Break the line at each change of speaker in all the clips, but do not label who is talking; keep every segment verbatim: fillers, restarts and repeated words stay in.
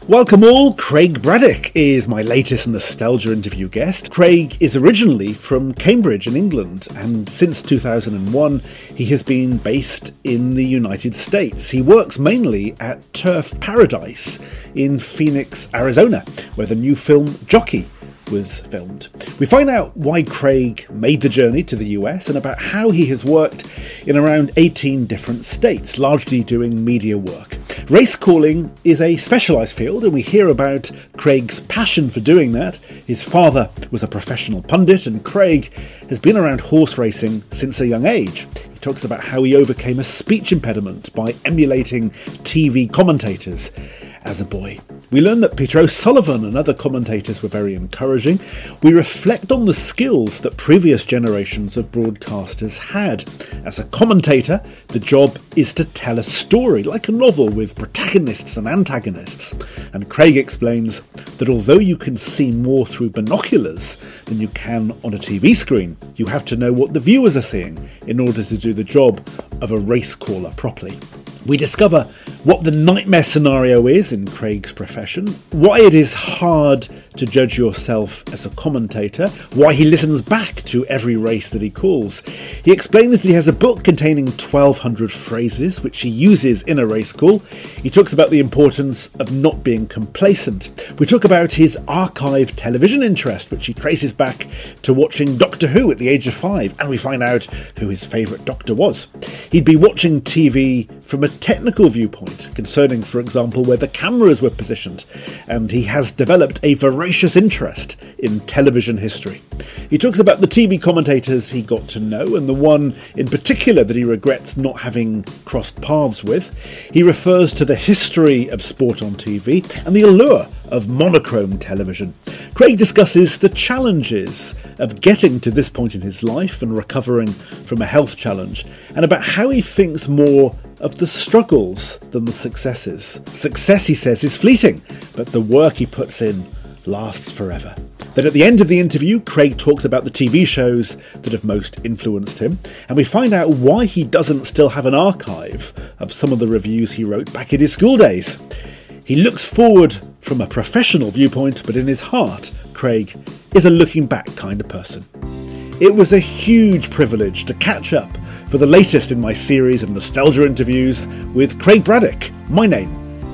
Welcome all, Craig Braddock is my latest Nostalgia interview guest. Craig is originally from Cambridge in England, and since two thousand one he has been based in the United States. He works mainly at Turf Paradise in Phoenix, Arizona, where the new film Jockey was filmed. We find out why Craig made the journey to the U S and about how he has worked in around eighteen different states, largely doing media work. Race calling is a specialised field, and we hear about Craig's passion for doing that. His father was a professional pundit, and Craig has been around horse racing since a young age. He talks about how he overcame a speech impediment by emulating T V commentators as a boy. We learn that Peter O'Sullivan and other commentators were very encouraging. We reflect on the skills that previous generations of broadcasters had. As a commentator, the job is to tell a story, like a novel with protagonists and antagonists. And Craig explains that although you can see more through binoculars than you can on a T V screen, you have to know what the viewers are seeing in order to do the job of a race caller properly. We discover what the nightmare scenario is in Craig's profession, why it is hard to judge yourself as a commentator, why he listens back to every race that he calls. He explains that he has a book containing twelve hundred phrases which he uses in a race call. He talks about the importance of not being complacent. We talk about his archive television interest, which he traces back to watching Doctor Who at the age of five, and we find out who his favourite Doctor was. He'd be watching T V from a technical viewpoint, concerning, for example, where the cameras were positioned, and he has developed a voracious interest in television history. He talks about the T V commentators he got to know, and the one in particular that he regrets not having crossed paths with. He refers to the history of sport on T V and the allure of monochrome television. Craig discusses the challenges of getting to this point in his life and recovering from a health challenge, and about how he thinks more of the struggles than the successes. Success, he says, is fleeting, but the work he puts in lasts forever. Then at the end of the interview, Craig talks about the T V shows that have most influenced him, and we find out why he doesn't still have an archive of some of the reviews he wrote back in his school days. He looks forward from a professional viewpoint, but in his heart, Craig is a looking back kind of person. It was a huge privilege to catch up for the latest in my series of nostalgia interviews with Craig Braddock. My name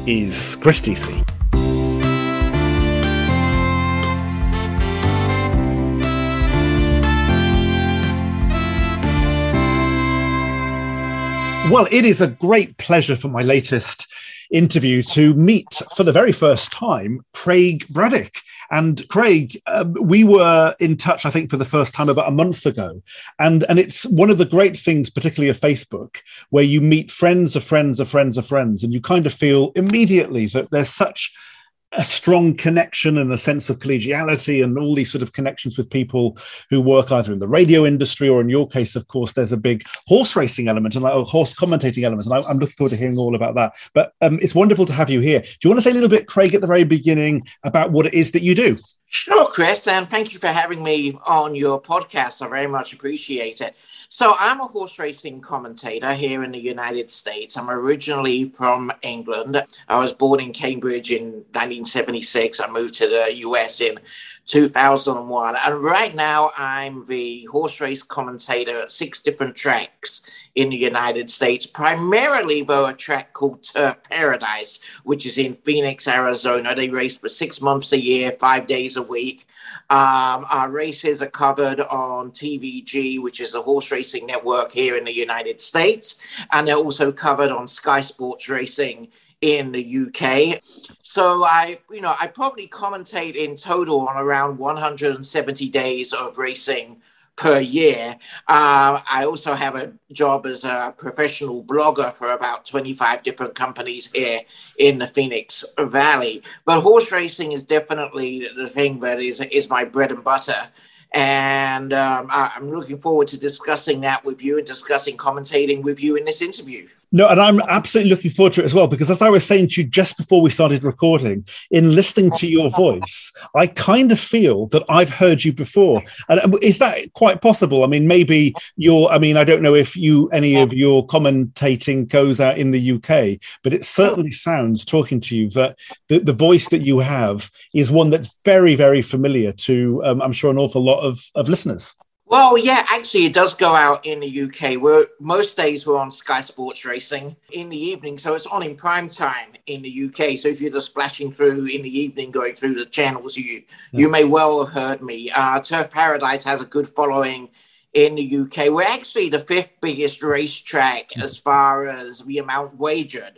is Chris T C. Well, it is a great pleasure for my latest interview to meet for the very first time Craig Braddock. And Craig, um, we were in touch, I think, for the first time about a month ago. And, and it's one of the great things, particularly of Facebook, where you meet friends of friends of friends of friends, and you kind of feel immediately that there's such a strong connection and a sense of collegiality and all these sort of connections with people who work either in the radio industry or, in your case, of course, there's a big horse racing element and like a horse commentating element. And I, I'm looking forward to hearing all about that. But um, it's wonderful to have you here. Do you want to say a little bit, Craig, at the very beginning about what it is that you do?
Sure, Chris, and thank you for having me on your podcast. I very much appreciate it. So I'm a horse racing commentator here in the United States. I'm originally from England. I was born in Cambridge in nineteen seventy-six. I moved to the U S in two thousand one. And right now I'm the horse race commentator at six different tracks in the United States, primarily though a track called Turf Paradise, which is in Phoenix, Arizona. They race for six months a year, five days a week. Um, our races are covered on T V G, which is a horse racing network here in the United States. And they're also covered on Sky Sports Racing in the U K. So I, you know, I probably commentate in total on around one hundred seventy days of racing per year. Uh, I also have a job as a professional blogger for about twenty-five different companies here in the Phoenix Valley. But horse racing is definitely the thing that is, is my bread and butter. And um, I, I'm looking forward to discussing that with you and discussing commentating with you in this interview.
No, and I'm absolutely looking forward to it as well, because as I was saying to you just before we started recording, in listening to your voice, I kind of feel that I've heard you before. And is that quite possible? I mean, maybe you're, I mean, I don't know if you, any of your commentating goes out in the U K, but it certainly sounds, talking to you, that the, the voice that you have is one that's very, very familiar to, um, I'm sure, an awful lot of, of listeners.
Well, yeah, actually, it does go out in the U K. We're, most days we're on Sky Sports Racing in the evening, so it's on in prime time in the U K. So if you're just splashing through in the evening, going through the channels, you yeah. you may well have heard me. Uh, Turf Paradise has a good following in the U K. We're actually the fifth biggest racetrack as far as the amount wagered.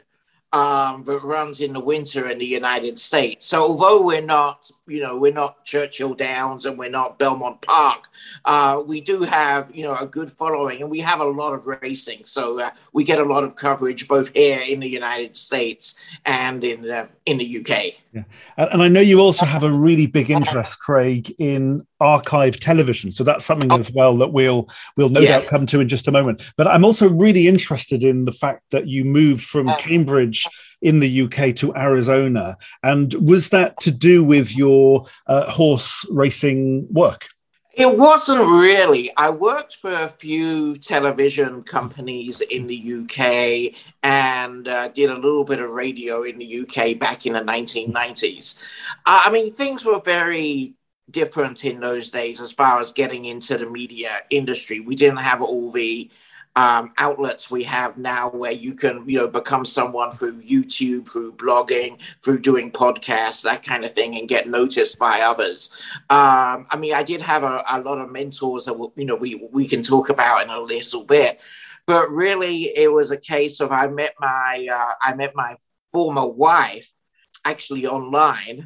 Um, that runs in the winter in the United States. So although we're not, you know, we're not Churchill Downs and we're not Belmont Park, uh, we do have, you know, a good following, and we have a lot of racing. So uh, we get a lot of coverage both here in the United States and in uh, in the U K.
Yeah. And I know you also have a really big interest, Craig, in archive television. So that's something as well that we'll we'll no yes. doubt come to in just a moment. But I'm also really interested in the fact that you moved from Cambridge in the U K to Arizona. And was that to do with your uh, horse racing work?
It wasn't really. I worked for a few television companies in the U K and uh, did a little bit of radio in the U K back in the nineteen nineties. Uh, I mean, things were very different in those days as far as getting into the media industry. We didn't have all the um, outlets we have now, where you can, you know, become someone through YouTube, through blogging, through doing podcasts, that kind of thing, and get noticed by others. Um, I mean, I did have a, a lot of mentors that, you know, we, we can talk about in a little bit, but really it was a case of I met my, uh, I met my former wife actually online,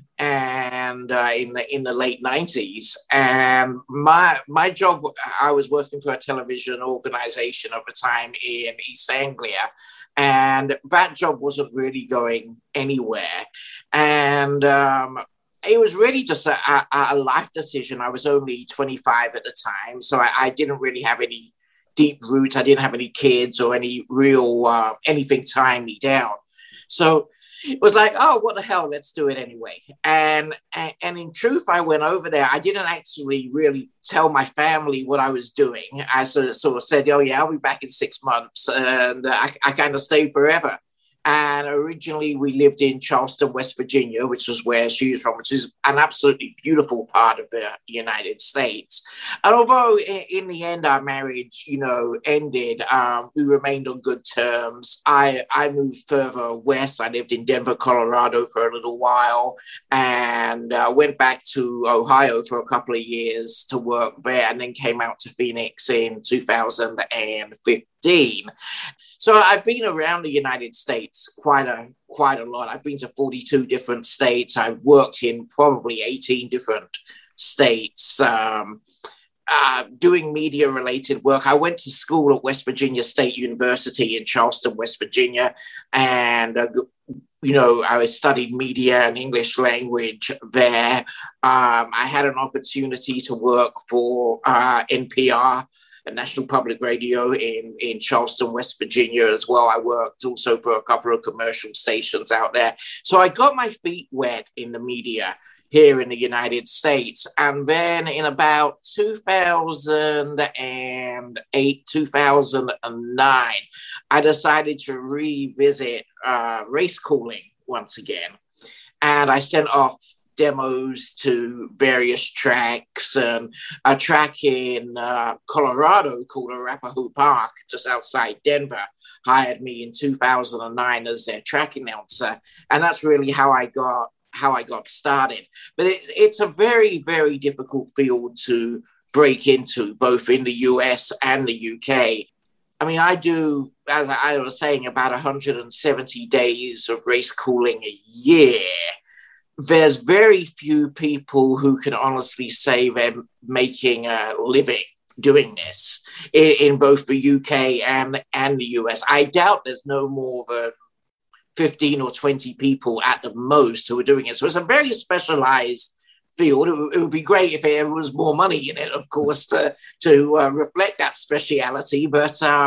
and uh, in the in the late nineties, and my my job, I was working for a television organization at the time in East Anglia, and that job wasn't really going anywhere, and um, it was really just a, a, a life decision. I was only twenty-five at the time, so I, I didn't really have any deep roots. I didn't have any kids or any real uh, anything tying me down, so it was like, oh, what the hell, let's do it anyway. And, and and in truth, I went over there. I didn't actually really tell my family what I was doing. I sort of, sort of said, oh, yeah, I'll be back in six months. And I, I kind of stayed forever. And originally we lived in Charleston, West Virginia, which was where she was from, which is an absolutely beautiful part of the United States. And although in, in the end our marriage, you know, ended, um, we remained on good terms. I, I moved further west. I lived in Denver, Colorado for a little while, and uh, went back to Ohio for a couple of years to work there, and then came out to Phoenix in two thousand fifteen. So I've been around the United States quite a quite a lot. I've been to forty-two different states. I've worked in probably eighteen different states, um, uh, doing media-related work. I went to school at West Virginia State University in Charleston, West Virginia, and uh, you know, I studied media and English language there. Um, I had an opportunity to work for uh, N P R, National Public Radio in, in Charleston, West Virginia as well. I worked also for a couple of commercial stations out there. So I got my feet wet in the media here in the United States. And then in about two thousand eight, two thousand nine, I decided to revisit uh, race calling once again. And I sent off demos to various tracks, and a track in uh, Colorado called Arapahoe Park, just outside Denver, hired me in two thousand nine as their track announcer. And that's really how I got how I got started. But it, it's a very, very difficult field to break into, both in the U S and the U K. I mean, I do, as I was saying, about one hundred seventy days of race calling a year. There's very few people who can honestly say they're making a living doing this in, in both the U K and, and the U S. I doubt there's no more than fifteen or twenty people at the most who are doing it. So it's a very specialized field. It, w- it would be great if there was more money in it, of course, to, to uh, reflect that speciality. But um,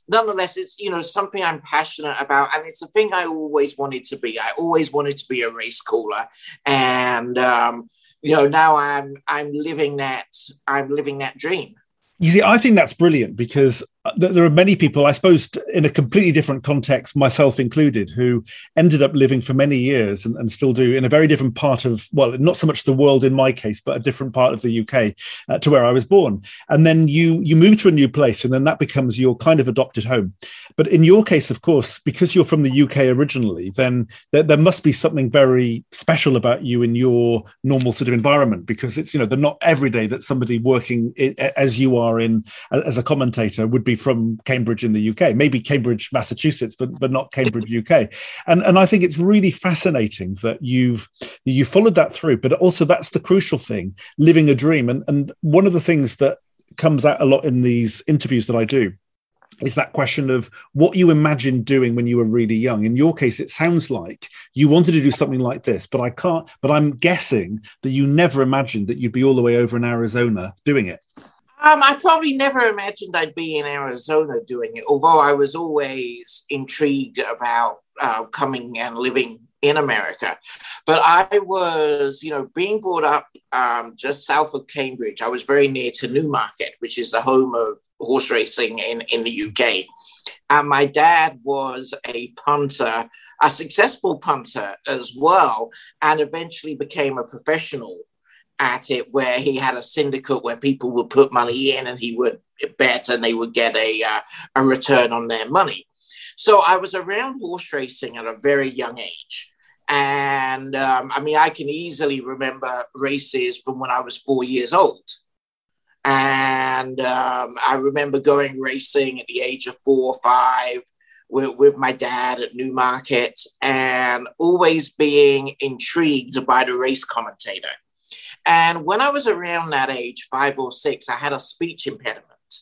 nonetheless, it's, you know, something I'm passionate about, and it's a thing I always wanted to be. I always wanted to be a race caller, and um, you know, now I'm I'm living that I'm living that dream.
You see, I think that's brilliant because there are many people, I suppose, in a completely different context, myself included, who ended up living for many years and, and still do in a very different part of, well, not so much the world in my case, but a different part of the U K uh, to where I was born. And then you you move to a new place, and then that becomes your kind of adopted home. But in your case, of course, because you're from the U K originally, then there, there must be something very special about you in your normal sort of environment, because it's, you know, they're not every day that somebody working in, as you are in as a commentator would be from Cambridge in the U K, maybe Cambridge, Massachusetts, but but not Cambridge, U K. And and I think it's really fascinating that you've you followed that through, but also that's the crucial thing, living a dream. And and one of the things that comes out a lot in these interviews that I do is that question of what you imagined doing when you were really young. In your case, it sounds like you wanted to do something like this, but I can't, but I'm guessing that you never imagined that you'd be all the way over in Arizona doing it.
Um, I probably never imagined I'd be in Arizona doing it, although I was always intrigued about uh, coming and living in America. But I was, you know, being brought up um, just south of Cambridge. I was very near to Newmarket, which is the home of horse racing in, in the U K. And my dad was a punter, a successful punter as well, and eventually became a professional at it, where he had a syndicate where people would put money in and he would bet and they would get a uh, a return on their money. So I was around horse racing at a very young age. And um, I mean, I can easily remember races from when I was four years old. And um, I remember going racing at the age of four or five with, with my dad at Newmarket, and always being intrigued by the race commentator. And when I was around that age, five or six, I had a speech impediment.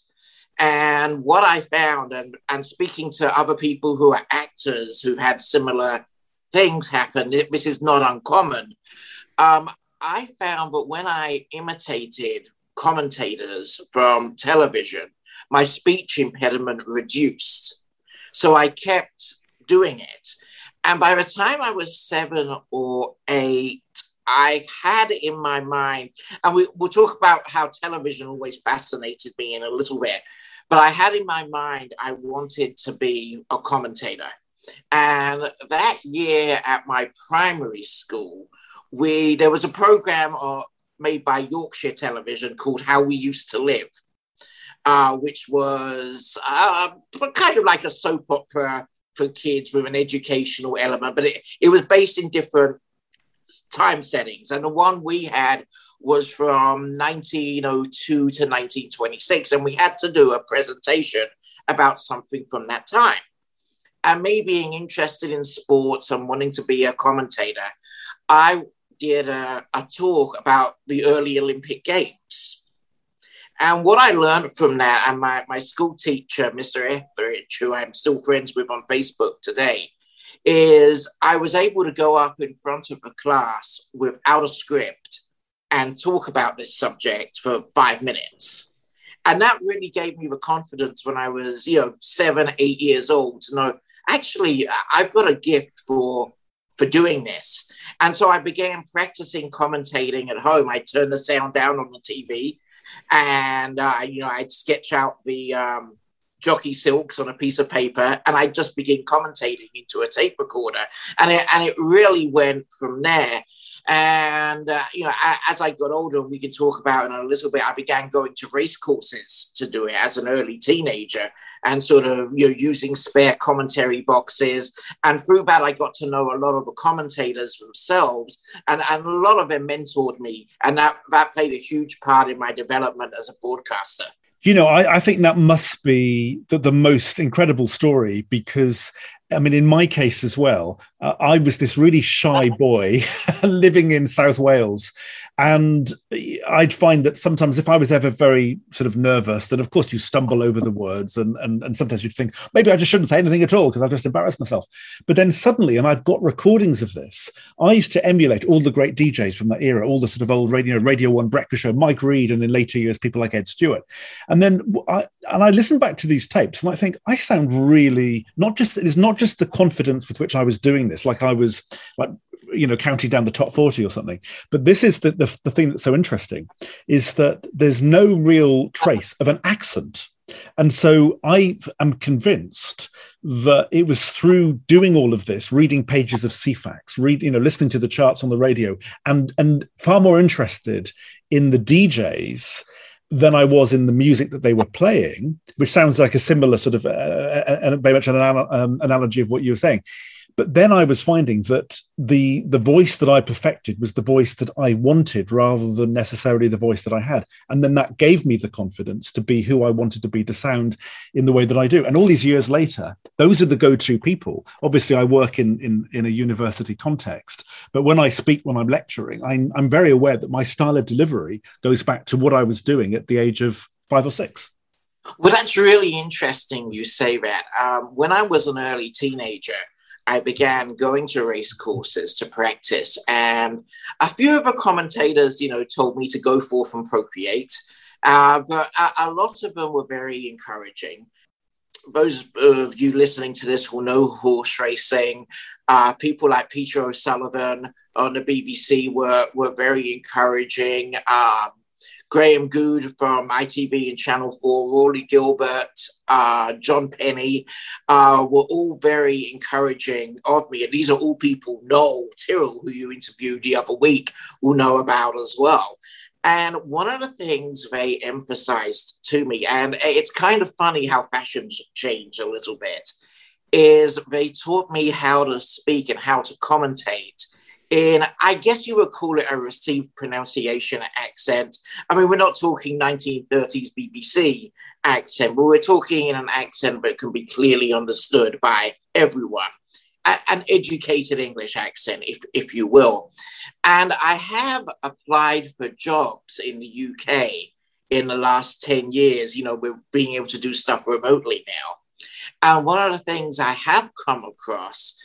And what I found, and, and speaking to other people who are actors who've had similar things happen, it, this is not uncommon. Um, I found that when I imitated commentators from television, my speech impediment reduced. So I kept doing it. And by the time I was seven or eight, I had in my mind, and we, we'll talk about how television always fascinated me in a little bit, but I had in my mind I wanted to be a commentator. And that year at my primary school, we there was a program uh, made by Yorkshire Television called How We Used to Live, uh, which was uh, kind of like a soap opera for kids with an educational element, but it, it was based in different time settings. And the one we had was from nineteen oh two to nineteen twenty-six, and we had to do a presentation about something from that time. And me being interested in sports and wanting to be a commentator, I did a, a talk about the early Olympic Games. And what I learned from that, and my, my school teacher, Mister Etheridge, who I'm still friends with on Facebook today, is I was able to go up in front of a class without a script and talk about this subject for five minutes. And that really gave me the confidence when I was, you know, seven, eight years old to know, actually, I've got a gift for, for doing this. And so I began practicing commentating at home. I turned the sound down on the T V, and, uh, you know, I'd sketch out the um, jockey silks on a piece of paper, and I'd just begin commentating into a tape recorder. And it, and it really went from there. And, uh, you know, as I got older, we can talk about in a little bit, I began going to race courses to do it as an early teenager, and sort of, you know, using spare commentary boxes. And through that, I got to know a lot of the commentators themselves, and, and a lot of them mentored me. And that, that played a huge part in my development as a broadcaster.
You know, I, I think that must be the, the most incredible story, because I mean, in my case as well, uh, I was this really shy boy living in South Wales. And I'd find that sometimes if I was ever very sort of nervous, then of course you stumble over the words, and and, and sometimes you'd think, maybe I just shouldn't say anything at all because I've just embarrassed myself. But then suddenly, and I've got recordings of this, I used to emulate all the great D Js from that era, all the sort of old radio, Radio One Breakfast Show, Mike Reed, and in later years, people like Ed Stewart. And then I, and I listen back to these tapes and I think I sound really, not just, it's not just the confidence with which I was doing this, like I was like, you know, counting down the top forty or something. But this is the, the, the thing that's so interesting, is that there's no real trace of an accent. And so I am convinced that it was through doing all of this, reading pages of C FAX, read, you know, listening to the charts on the radio, and, and far more interested in the D Js than I was in the music that they were playing, which sounds like a similar sort of, uh, uh, very much an anal- um, analogy of what you were saying. But then I was finding that the the voice that I perfected was the voice that I wanted rather than necessarily the voice that I had. And then that gave me the confidence to be who I wanted to be, to sound in the way that I do. And all these years later, those are the go-to people. Obviously, I work in, in, in a university context, but when I speak, when I'm lecturing, I'm, I'm very aware that my style of delivery goes back to what I was doing at the age of five or six.
Well, that's really interesting you say that. Um, when I was an early teenager, I began going to race courses to practice, and a few of the commentators, you know, told me to go forth and procreate, uh, but a, a lot of them were very encouraging. Those of you listening to this will know horse racing. Uh, people like Peter O'Sullivan on the B B C were, were very encouraging. Um, Graham Good from I T V and Channel four, Rory Gilbert, uh, John Penny, uh, were all very encouraging of me. And these are all people Noel Tyrrell, who you interviewed the other week, will know about as well. And one of the things they emphasized to me, and it's kind of funny how fashions change a little bit, is they taught me how to speak and how to commentate in, I guess you would call it a received pronunciation accent. I mean, we're not talking nineteen thirties B B C accent, but we're talking in an accent that can be clearly understood by everyone. A- an educated English accent, if, if you will. And I have applied for jobs in the U K in the last ten years. You know, we're being able to do stuff remotely now. And one of the things I have come across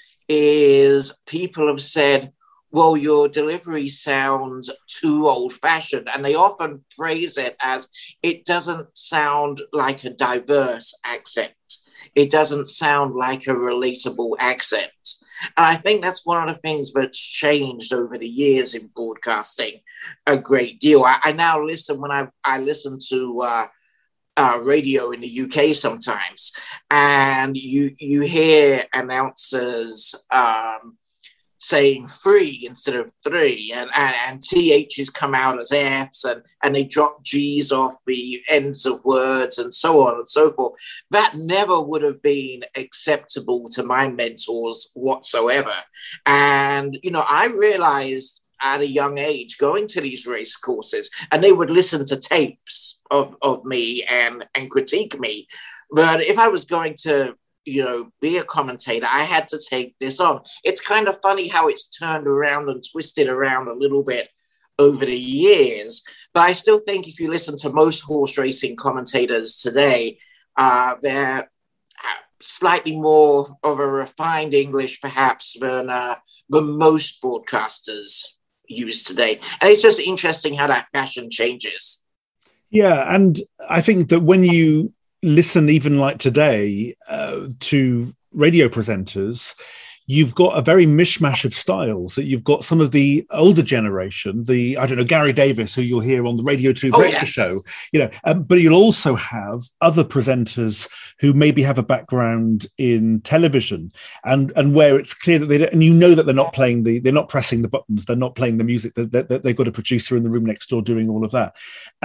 is people have said, well, your delivery sounds too old-fashioned. And they often phrase it as, it doesn't sound like a diverse accent. It doesn't sound like a relatable accent. And I think that's one of the things that's changed over the years in broadcasting a great deal. I, I now listen, when I, I listen to uh, uh, radio in the U K sometimes, and you, you hear announcers um, saying three instead of three, and, and, and T H's come out as F's, and, and they drop G's off the ends of words and so on and so forth. That never would have been acceptable to my mentors whatsoever. And, you know, I realized at a young age going to these race courses, and they would listen to tapes of, of me and, and critique me, that if I was going to you know, be a commentator, I had to take this on. It's kind of funny how it's turned around and twisted around a little bit over the years. But I still think if you listen to most horse racing commentators today, uh, they're slightly more of a refined English, perhaps, than, uh, than most broadcasters use today. And it's just interesting how that fashion changes.
Yeah, and I think that when you listen, even like today, uh, to radio presenters, you've got a very mishmash of styles. That you've got some of the older generation, the, I don't know, Gary Davis, who you'll hear on the Radio two
oh,
breakfast
yes.
show, you know, um, but you'll also have other presenters who maybe have a background in television, and and where it's clear that they don't, and you know that they're not playing the, they're not pressing the buttons, they're not playing the music, that, that, that they've got a producer in the room next door doing all of that. And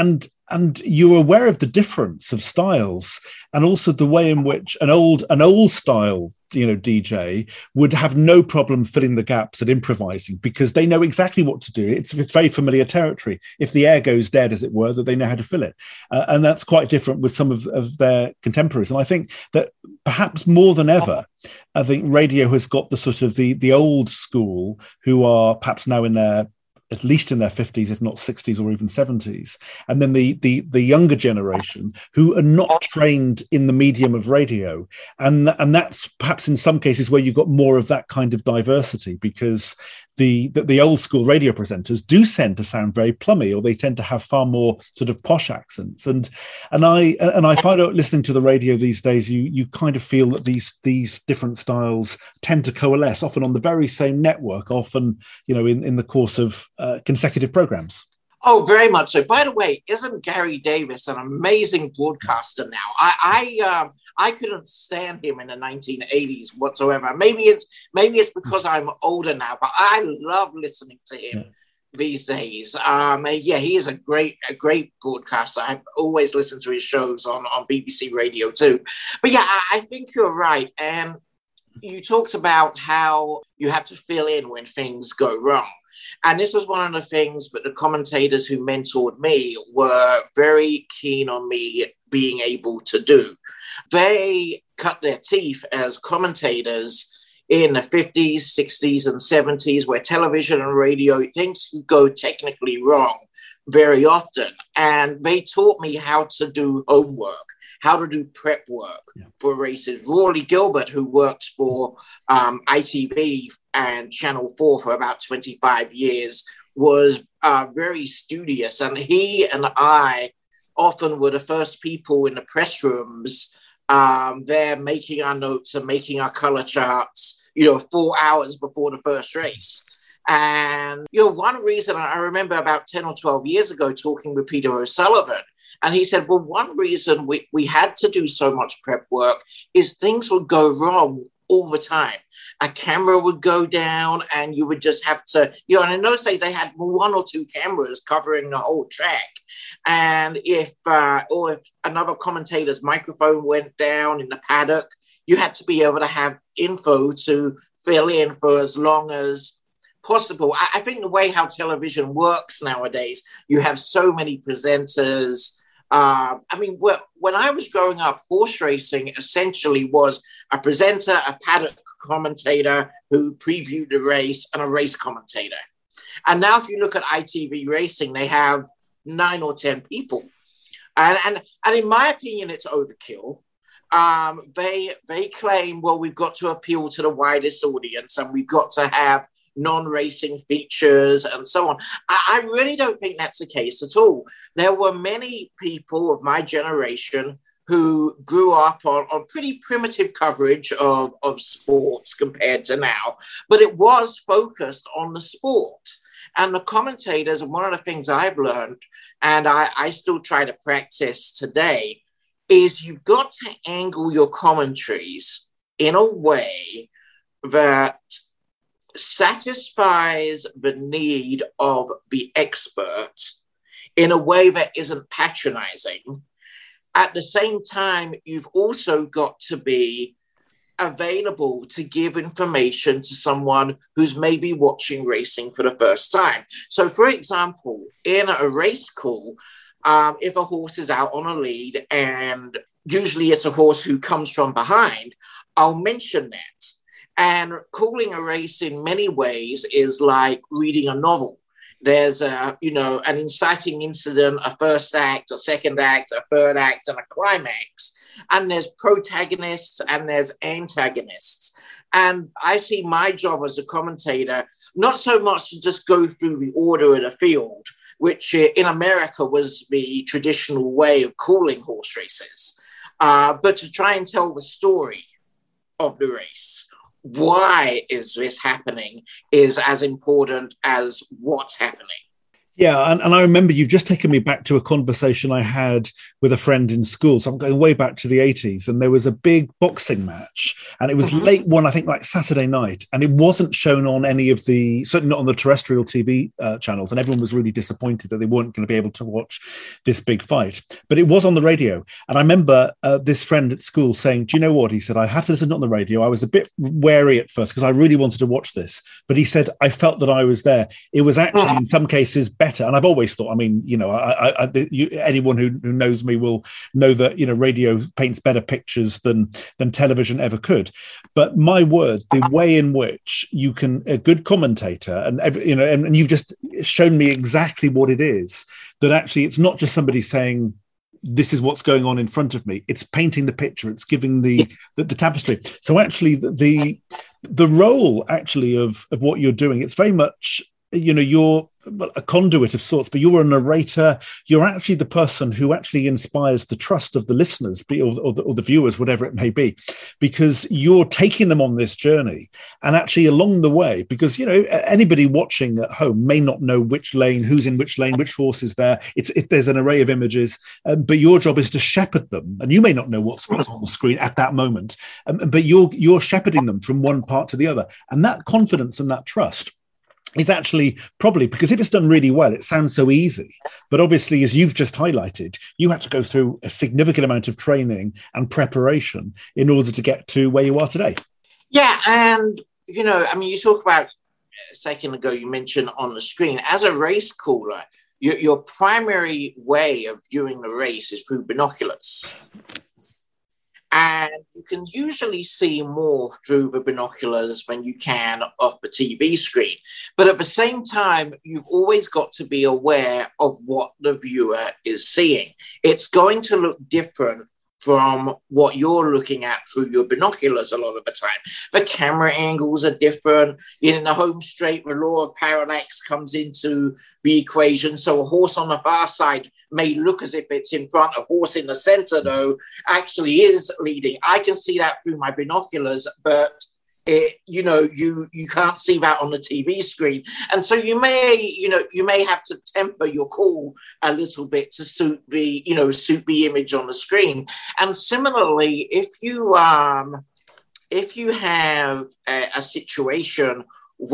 and you're aware of the difference of styles, and also the way in which an old an old style, you know, D J would have no problem filling the gaps and improvising, because they know exactly what to do. It's, it's very familiar territory. If the air goes dead, as it were, that they know how to fill it. Uh, and that's quite different with some of, of their contemporaries. And I think that perhaps more than ever, I think radio has got the sort of the, the old school, who are perhaps now in their at least in their fifties, if not sixties or even seventies. And then the, the, the younger generation who are not trained in the medium of radio. And, and that's perhaps in some cases where you've got more of that kind of diversity, because the, the, the old school radio presenters do tend to sound very plummy, or they tend to have far more sort of posh accents. And, and I, and I find out listening to the radio these days, you, you kind of feel that these, these different styles tend to coalesce, often on the very same network, often, you know, in, in the course of uh, consecutive programs.
Oh, very much so. By the way, isn't Gary Davis an amazing broadcaster now? I I, um, I couldn't stand him in the nineteen eighties whatsoever. Maybe it's maybe it's because I'm older now, but I love listening to him yeah. these days. Um, yeah, he is a great a great broadcaster. I've always listened to his shows on, on B B C Radio too. But yeah, I, I think you're right. And you talked about how you have to fill in when things go wrong. And this was one of the things that the commentators who mentored me were very keen on me being able to do. They cut their teeth as commentators in the fifties, sixties, and seventies, where television and radio, things could go technically wrong very often. And they taught me how to do homework, how to do prep work yeah. for races. Rawley Gilbert, who worked for um, I T V and Channel four for about twenty-five years, was uh, very studious. And he and I often were the first people in the press rooms um, there making our notes and making our color charts, you know, four hours before the first race. And, you know, one reason I remember about ten or twelve years ago talking with Peter O'Sullivan, and he said, well, one reason we, we had to do so much prep work is things would go wrong all the time. A camera would go down and you would just have to, you know, and in those days they had one or two cameras covering the whole track. And if, uh, or if another commentator's microphone went down in the paddock, you had to be able to have info to fill in for as long as possible. I, I think the way how television works nowadays, you have so many presenters. Uh, I mean, well, when I was growing up, horse racing essentially was a presenter, a paddock commentator who previewed the race, and a race commentator. And now if you look at I T V racing, they have nine or ten people. And, and, and in my opinion, it's overkill. Um, they, they claim, well, we've got to appeal to the widest audience and we've got to have non-racing features and so on. I, I really don't think that's the case at all. There were many people of my generation who grew up on, on pretty primitive coverage of, of sports compared to now, but it was focused on the sport. And the commentators, and one of the things I've learned, and I, I still try to practice today, is you've got to angle your commentaries in a way that satisfies the need of the expert in a way that isn't patronizing. At the same time, you've also got to be available to give information to someone who's maybe watching racing for the first time. So, for example, in a race call, um, if a horse is out on a lead, and usually it's a horse who comes from behind, I'll mention that. And calling a race in many ways is like reading a novel. There's a, you know, an inciting incident, a first act, a second act, a third act, and a climax. And there's protagonists and there's antagonists. And I see my job as a commentator, not so much to just go through the order of the field, which in America was the traditional way of calling horse races, uh, but to try and tell the story of the race. Why is this happening is as important as what's happening.
Yeah, and, and I remember you've just taken me back to a conversation I had with a friend in school. So I'm going way back to the eighties, and there was a big boxing match, and it was mm-hmm. late one, I think, like Saturday night, and it wasn't shown on any of the, certainly not on the terrestrial T V uh, channels, and everyone was really disappointed that they weren't going to be able to watch this big fight. But it was on the radio, and I remember uh, this friend at school saying, "Do you know what?" He said, "I had to listen on the radio. I was a bit wary at first because I really wanted to watch this, but he said I felt that I was there. It was actually in some cases better." And I've always thought, I mean, you know, I, I, you, anyone who, who knows me will know that, you know, radio paints better pictures than than television ever could. But my word, the way in which you can, a good commentator, and every, you know, and, and you've just shown me exactly what it is, that actually it's not just somebody saying, this is what's going on in front of me. It's painting the picture. It's giving the the, the tapestry. So actually, the, the the role actually of of what you're doing, it's very much, you know, you're a conduit of sorts, but you're a narrator. You're actually the person who actually inspires the trust of the listeners or, or, the, or the viewers, whatever it may be, because you're taking them on this journey. And actually along the way, because, you know, anybody watching at home may not know which lane, who's in which lane, which horse is there. It's if there's an array of images, um, but your job is to shepherd them. And you may not know what's, what's on the screen at that moment, um, but you're you're shepherding them from one part to the other. And that confidence and that trust is actually probably, because if it's done really well, it sounds so easy. But obviously, as you've just highlighted, you have to go through a significant amount of training and preparation in order to get to where you are today.
Yeah. And, you know, I mean, you talk about a second ago, you mentioned on the screen, as a race caller, your, your primary way of viewing the race is through binoculars. And you can usually see more through the binoculars than you can off the T V screen. But at the same time, you've always got to be aware of what the viewer is seeing. It's going to look different from what you're looking at through your binoculars a lot of the time. The camera angles are different. In the home straight, the law of parallax comes into the equation. So a horse on the far side may look as if it's in front. A horse in the center, though, actually is leading. I can see that through my binoculars, but it, you know, you you can't see that on the T V screen. And so you may, you know, you may have to temper your call a little bit to suit the, you know, suit the image on the screen. And similarly, if you um, if you have a, a situation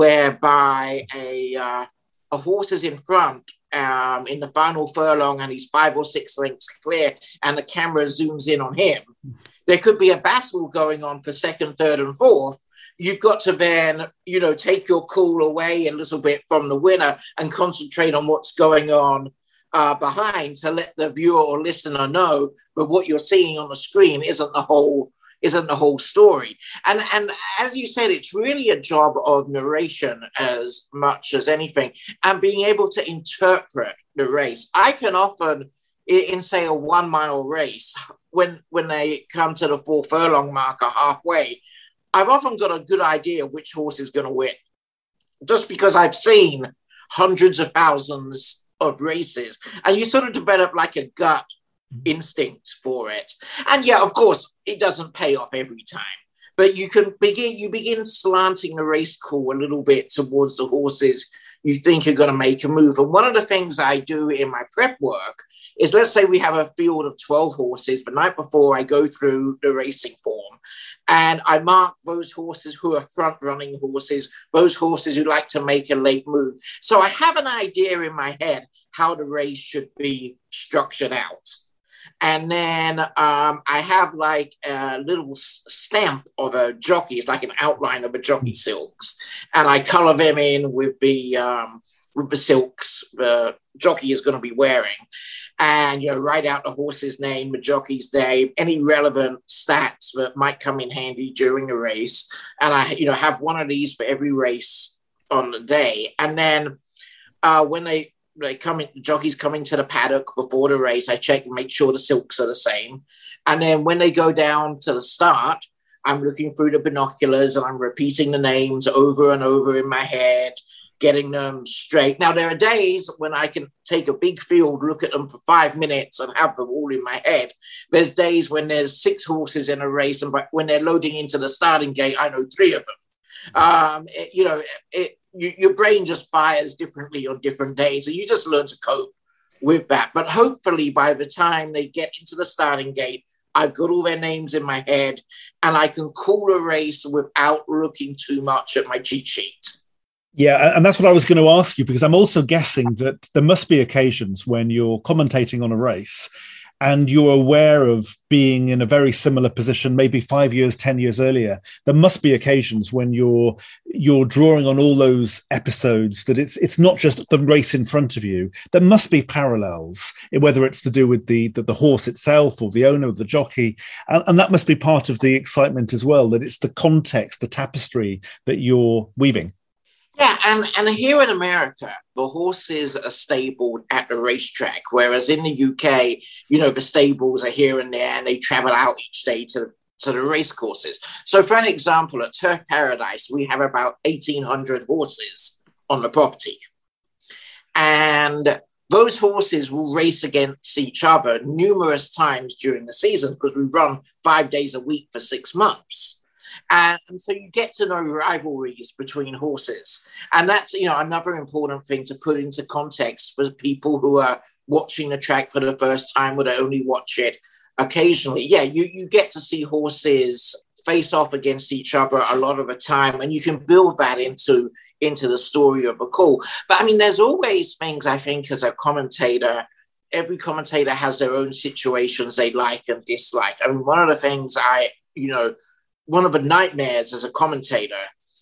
whereby a uh, a horse is in front um, in the final furlong and he's five or six lengths clear, and the camera zooms in on him, there could be a battle going on for second, third, and fourth. You've got to then, you know, take your call away a little bit from the winner and concentrate on what's going on uh, behind to let the viewer or listener know. But what you're seeing on the screen isn't the whole isn't the whole story. And and as you said, it's really a job of narration as much as anything, and being able to interpret the race. I can often, in, in say a one mile race, when when they come to the four furlong marker halfway, I've often got a good idea which horse is going to win, just because I've seen hundreds of thousands of races, and you sort of develop like a gut instinct for it. And yeah, of course, it doesn't pay off every time, but you can begin, you begin slanting the race call a little bit towards the horses you think are going to make a move. And one of the things I do in my prep work is, let's say we have a field of twelve horses. The night before, I go through the racing form and I mark those horses who are front running horses, those horses who like to make a late move. So I have an idea in my head how the race should be structured out. And then um, I have like a little stamp of a jockey. It's like an outline of a jockey silks. And I color them in with the um, with the silks the jockey is going to be wearing. And, you know, write out the horse's name, the jockey's name, any relevant stats that might come in handy during the race. And I, you know, have one of these for every race on the day. And then uh, when they, they come in, the jockey's coming to the paddock before the race, I check and make sure the silks are the same. And then when they go down to the start, I'm looking through the binoculars and I'm repeating the names over and over in my head, getting them straight. Now, there are days when I can take a big field, look at them for five minutes and have them all in my head. There's days when there's six horses in a race, and when they're loading into the starting gate, I know three of them. Um, it, you know, it, you, your brain just fires differently on different days, and you just learn to cope with that. But hopefully by the time they get into the starting gate, I've got all their names in my head and I can call a race without looking too much at my cheat sheet.
Yeah, and that's what I was going to ask you, because I'm also guessing that there must be occasions when you're commentating on a race and you're aware of being in a very similar position, maybe five years, ten years earlier. There must be occasions when you're you're drawing on all those episodes, that it's it's not just the race in front of you. There must be parallels, whether it's to do with the the, the horse itself or the owner of the jockey. And, and that must be part of the excitement as well, that it's the context, the tapestry that you're weaving.
Yeah, and, and here in America, the horses are stabled at the racetrack, whereas in the U K, you know, the stables are here and there and they travel out each day to, to the race courses. So for an example, at Turf Paradise, we have about eighteen hundred horses on the property. And those horses will race against each other numerous times during the season because we run five days a week for six months. And so you get to know rivalries between horses. And that's, you know, another important thing to put into context for people who are watching the track for the first time or they only watch it occasionally. Yeah, you, you get to see horses face off against each other a lot of the time, and you can build that into, into the story of a call. But I mean, there's always things, I think, as a commentator, every commentator has their own situations they like and dislike. I mean, one of the things I, you know, one of the nightmares as a commentator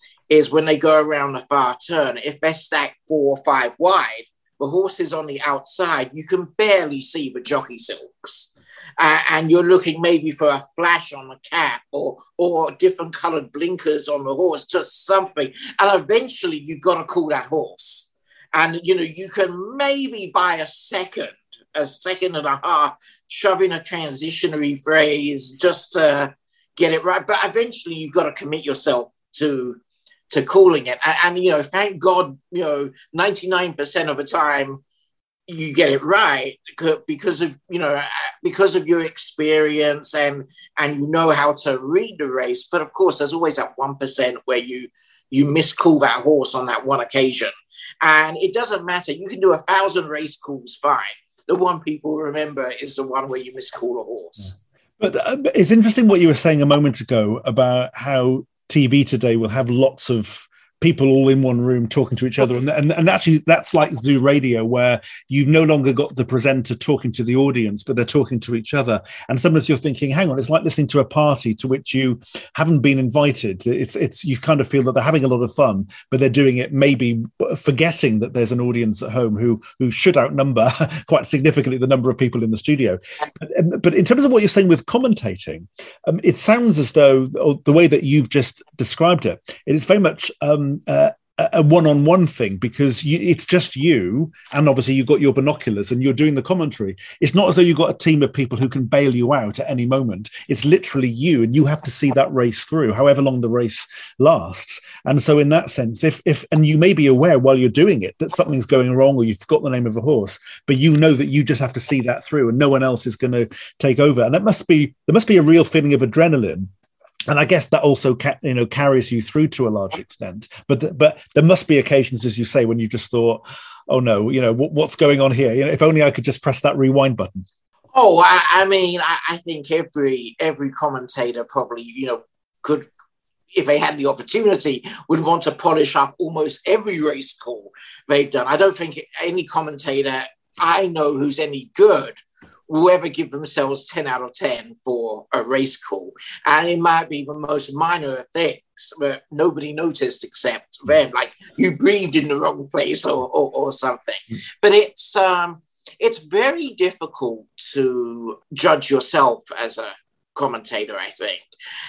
is when they go around the far turn, if they're stacked four or five wide, the horses on the outside, you can barely see the jockey silks. Uh, and you're looking maybe for a flash on the cap or or different colored blinkers on the horse, just something. And eventually you've got to call that horse. And, you know, you can maybe buy a second, a second and a half, shove in a transitionary phrase just to get it right. But eventually you've got to commit yourself to to calling it. And, and, you know, thank God, you know, ninety-nine percent of the time you get it right because of, you know, because of your experience and and you know how to read the race. But of course, there's always that one percent where you you miscall that horse on that one occasion. And it doesn't matter. You can do a thousand race calls fine. The one people remember is the one where you miscall a horse.
But uh, it's interesting what you were saying a moment ago about how T V today will have lots of people all in one room talking to each other. And, and, and actually, that's like Zoo Radio, where you've no longer got the presenter talking to the audience, but they're talking to each other. And sometimes you're thinking, hang on, it's like listening to a party to which you haven't been invited. It's it's you kind of feel that they're having a lot of fun, but they're doing it maybe forgetting that there's an audience at home who who should outnumber quite significantly the number of people in the studio. But, but in terms of what you're saying with commentating, um, it sounds as though the way that you've just described it, it is very much um, Uh, a one-on-one thing, because you, it's just you, and obviously you've got your binoculars and you're doing the commentary. It's not as though you've got a team of people who can bail you out at any moment. It's literally you, and you have to see that race through, however long the race lasts. And so in that sense, if if and you may be aware while you're doing it that something's going wrong or you've forgot the name of a horse, but you know that you just have to see that through and no one else is going to take over. And that must be there must be a real feeling of adrenaline. And I guess that also, ca- you know, carries you through to a large extent. But th- but there must be occasions, as you say, when you just thought, "Oh no, you know, w- what's going on here? You know, if only I could just press that rewind button."
Oh, I, I mean, I, I think every every commentator probably, you know, could, if they had the opportunity, would want to polish up almost every race call they've done. I don't think any commentator I know who's any good will ever give themselves ten out of ten for a race call. And it might be the most minor of things that nobody noticed except them, like you breathed in the wrong place or, or, or something. But it's um, it's very difficult to judge yourself as a commentator, I think.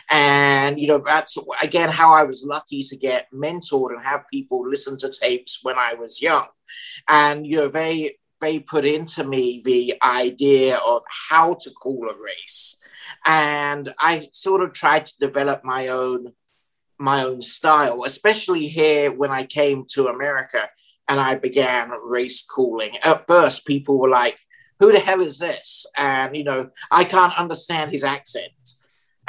And, you know, that's, again, how I was lucky to get mentored and have people listen to tapes when I was young. And, you know, they... they put into me the idea of how to call a race. And I sort of tried to develop my own, my own style, especially here when I came to America and I began race calling. At first, people were like, who the hell is this? And, you know, I can't understand his accent.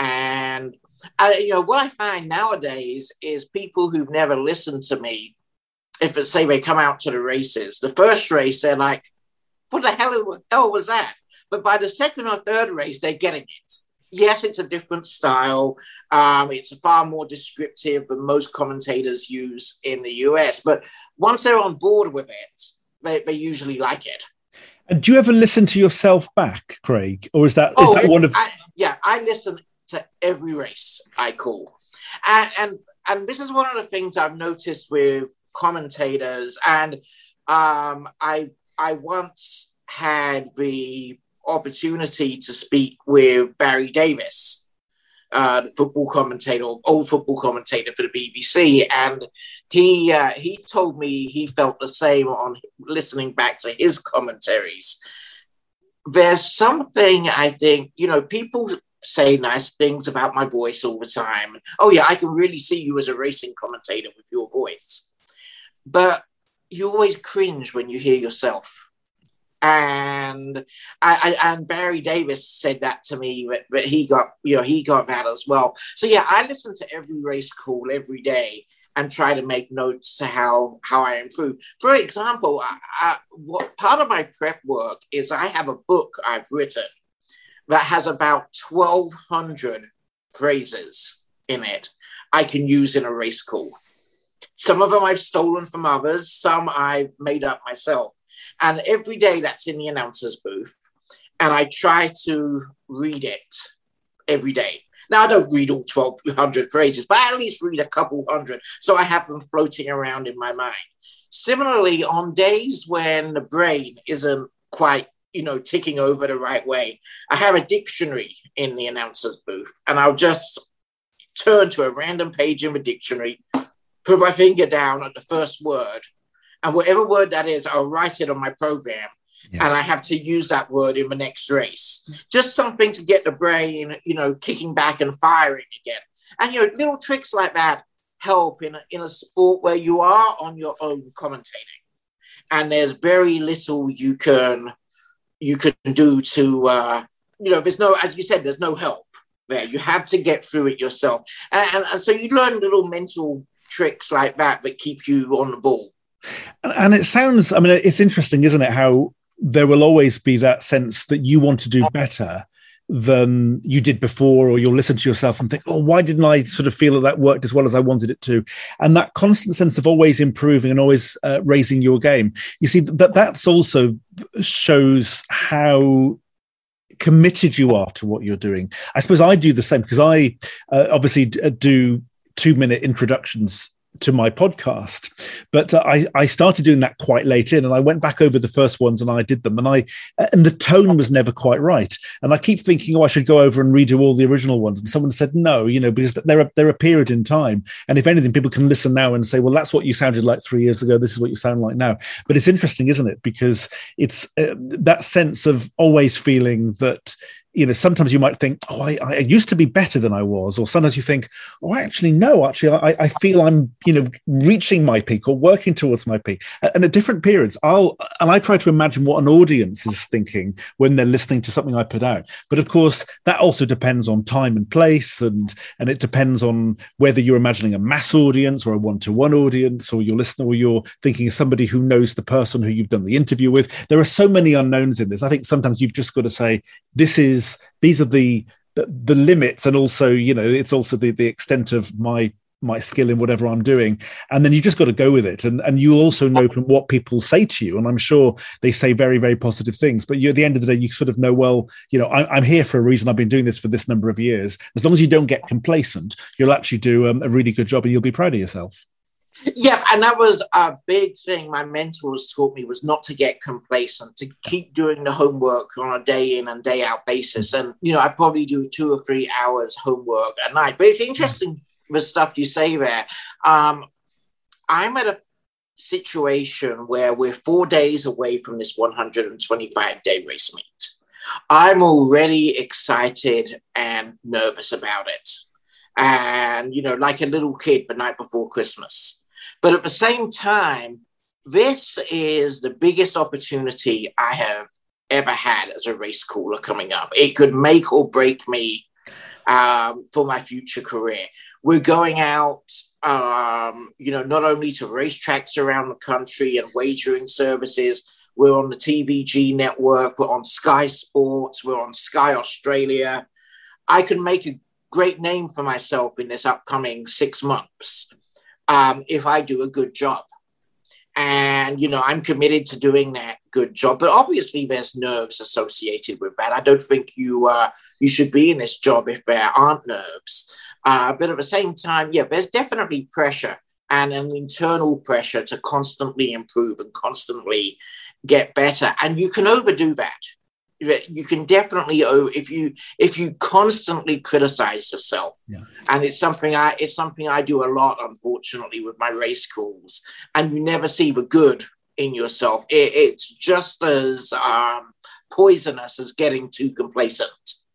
And, I, you know, what I find nowadays is people who've never listened to me if it's say they come out to the races, the first race, they're like, what the hell, hell was that? But by the second or third race, they're getting it. Yes, it's a different style. Um, it's far more descriptive than most commentators use in the U S. But once they're on board with it, they, they usually like it.
And do you ever listen to yourself back, Craig? Or is that, is
oh,
that one of...
I, yeah, I listen to every race I call. And, and, and this is one of the things I've noticed with commentators. And um, I, I once had the opportunity to speak with Barry Davies, uh, the football commentator, old football commentator for the B B C, and he uh, he told me he felt the same on listening back to his commentaries. There's something, I think, you know, people say nice things about my voice all the time. Oh yeah, I can really see you as a racing commentator with your voice, but you always cringe when you hear yourself. And I, I and Barry Davies said that to me, but, but he got, you know, he got that as well. So yeah, I listen to every race call every day and try to make notes to how how I improve. For example, I, I, what part of my prep work is I have a book I've written that has about twelve hundred phrases in it I can use in a race call. Some of them I've stolen from others, some I've made up myself. And every day that's in the announcer's booth, and I try to read it every day. Now, I don't read all twelve hundred phrases, but I at least read a couple hundred, so I have them floating around in my mind. Similarly, on days when the brain isn't quite, you know, ticking over the right way, I have a dictionary in the announcer's booth, and I'll just turn to a random page in the dictionary, put my finger down at the first word, and whatever word that is, I'll write it on my program. Yeah. And I have to use that word in the next race. Just something to get the brain, you know, kicking back and firing again. And, you know, little tricks like that help in a, in a sport where you are on your own commentating. And there's very little you can, you can do to, uh, you know, there's no, as you said, there's no help there. You have to get through it yourself. And, and, and so you learn little mental tricks like that that keep you on the ball.
And it sounds, I mean, it's interesting, isn't it, how there will always be that sense that you want to do better than you did before, or you'll listen to yourself and think, oh, why didn't I sort of feel that that worked as well as I wanted it to? And that constant sense of always improving and always uh, raising your game. You see, that that's also shows how committed you are to what you're doing. I suppose I do the same, because I uh, obviously do two-minute introductions to my podcast, but uh, I, I started doing that quite late in, and I went back over the first ones and I did them, and I and the tone was never quite right. And I keep thinking, oh, I should go over and redo all the original ones. And someone said no, you know, because they're a, they're a period in time. And if anything, people can listen now and say, well, that's what you sounded like three years ago. This is what you sound like now. But it's interesting, isn't it? Because it's uh, that sense of always feeling that, you know, sometimes you might think, oh, I, I used to be better than I was. Or sometimes you think, oh, actually, no, actually, I, I feel I'm, you know, reaching my peak or working towards my peak. And at different periods, I'll, and I try to imagine what an audience is thinking when they're listening to something I put out. But of course, that also depends on time and place. And, and it depends on whether you're imagining a mass audience or a one-to-one audience, or you're listening, or you're thinking of somebody who knows the person who you've done the interview with. There are so many unknowns in this. I think sometimes you've just got to say, this is, these are the, the the limits, and also, you know, it's also the the extent of my my skill in whatever I'm doing, and then you just got to go with it. And and you'll also know from what people say to you, and I'm sure they say very, very positive things, but you, at the end of the day, you sort of know, well, you know, I, I'm here for a reason. I've been doing this for this number of years. As long as you don't get complacent, you'll actually do um, a really good job, and you'll be proud of yourself.
Yeah, and that was a big thing my mentors taught me, was not to get complacent, to keep doing the homework on a day in and day out basis. And, you know, I probably do two or three hours homework a night. But it's interesting, the stuff you say there. Um, I'm at a situation where we're four days away from this one hundred twenty-five day race meet. I'm already excited and nervous about it. And, you know, like a little kid the night before Christmas. But at the same time, this is the biggest opportunity I have ever had as a race caller coming up. It could make or break me um, for my future career. We're going out um, you know, not only to racetracks around the country and wagering services. We're on the T V G network. We're on Sky Sports. We're on Sky Australia. I can make a great name for myself in this upcoming six months um, if I do a good job. And, you know, I'm committed to doing that good job. But obviously there's nerves associated with that. I don't think you uh, you should be in this job if there aren't nerves. Uh, but at the same time, yeah, there's definitely pressure and an internal pressure to constantly improve and constantly get better. And you can overdo that. You can definitely, if you if you constantly criticize yourself, yeah. and it's something I it's something I do a lot, unfortunately, with my race calls, and you never see the good in yourself. It, it's just as um, poisonous as getting too complacent.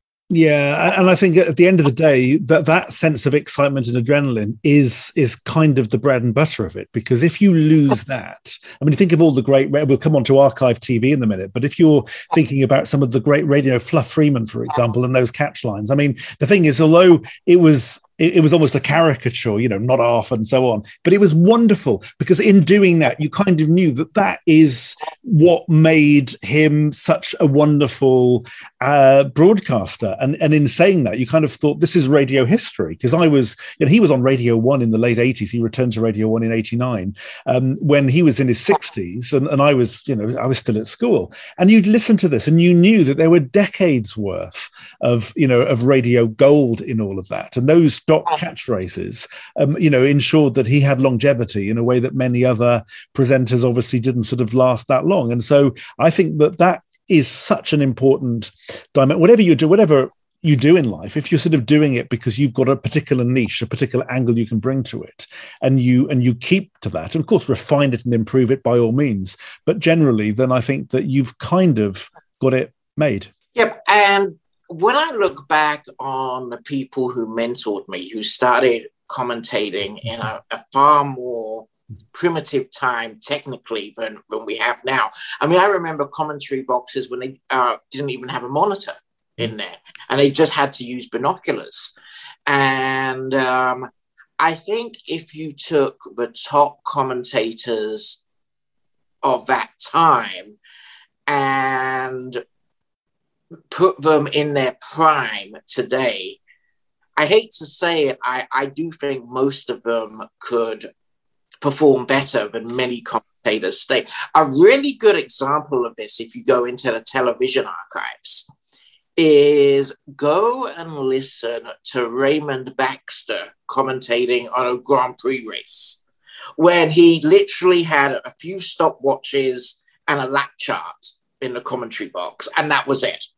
Yeah, and I think at the end of the day, that that sense of excitement and adrenaline is is kind of the bread and butter of it. Because if you lose that, I mean, think of all the great, we'll come on to archive T V in a minute, but if you're thinking about some of the great radio, Fluff Freeman, for example, and those catch lines, I mean, the thing is, although it was it was almost a caricature, you know, not off and so on. But it was wonderful because in doing that, you kind of knew that that is what made him such a wonderful uh, broadcaster. And, and in saying that, you kind of thought this is radio history because I was, you know, he was on Radio One in the late eighties. He returned to Radio One in eighty-nine um, when he was in his sixties. And, and I was, you know, I was still at school. And you'd listen to this and you knew that there were decades worth of, you know, of radio gold in all of that. And those stock catchphrases, um, you know, ensured that he had longevity in a way that many other presenters obviously didn't sort of last that long. And so I think that that is such an important dimension. Whatever you do, whatever you do in life, if you're sort of doing it because you've got a particular niche, a particular angle you can bring to it, and you and you keep to that, and of course refine it and improve it by all means, but generally, then I think that you've kind of got it made.
Yep, and when I look back on the people who mentored me, who started commentating in a, a far more primitive time technically than, than we have now. I mean, I remember commentary boxes when they uh, didn't even have a monitor in there and they just had to use binoculars. And um, I think if you took the top commentators of that time and put them in their prime today, I hate to say it, I, I do think most of them could perform better than many commentators today. A really good example of this, if you go into the television archives, is go and listen to Raymond Baxter commentating on a Grand Prix race, when he literally had a few stopwatches and a lap chart in the commentary box, and that was it.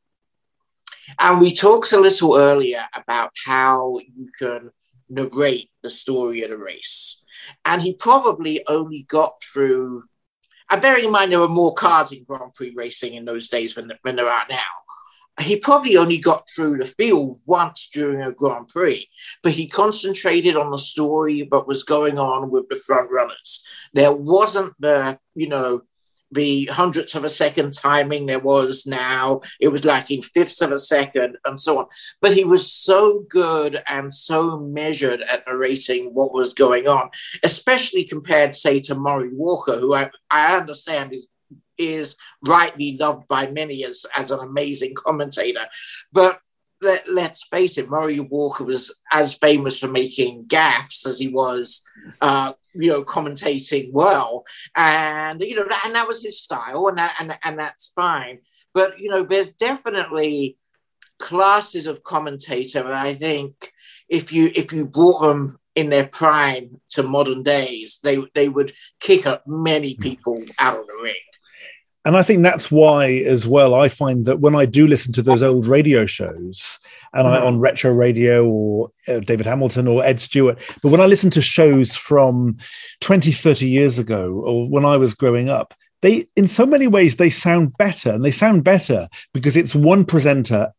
And we talked a little earlier about how you can narrate the story of the race. And he probably only got through, and bearing in mind there were more cars in Grand Prix racing in those days than, than there are now, he probably only got through the field once during a Grand Prix, but he concentrated on the story that was going on with the front runners. There wasn't the, you know, the hundredths of a second timing there was now. It was like in fifths of a second and so on. But he was so good and so measured at narrating what was going on, especially compared, say, to Murray Walker, who I, I understand is is rightly loved by many as, as an amazing commentator. But let, let's face it, Murray Walker was as famous for making gaffes as he was, uh, you know, commentating well. And, you know, and that was his style, and that, and, and that's fine. But, you know, there's definitely classes of commentator, and I think if you if you brought them in their prime to modern days, they they would kick up many people out of the ring.
And I think that's why, as well, I find that when I do listen to those old radio shows, and I on Retro Radio or uh, David Hamilton or Ed Stewart, but when I listen to shows from twenty, thirty years ago, or when I was growing up, they, in so many ways, they sound better, and they sound better because it's one presenter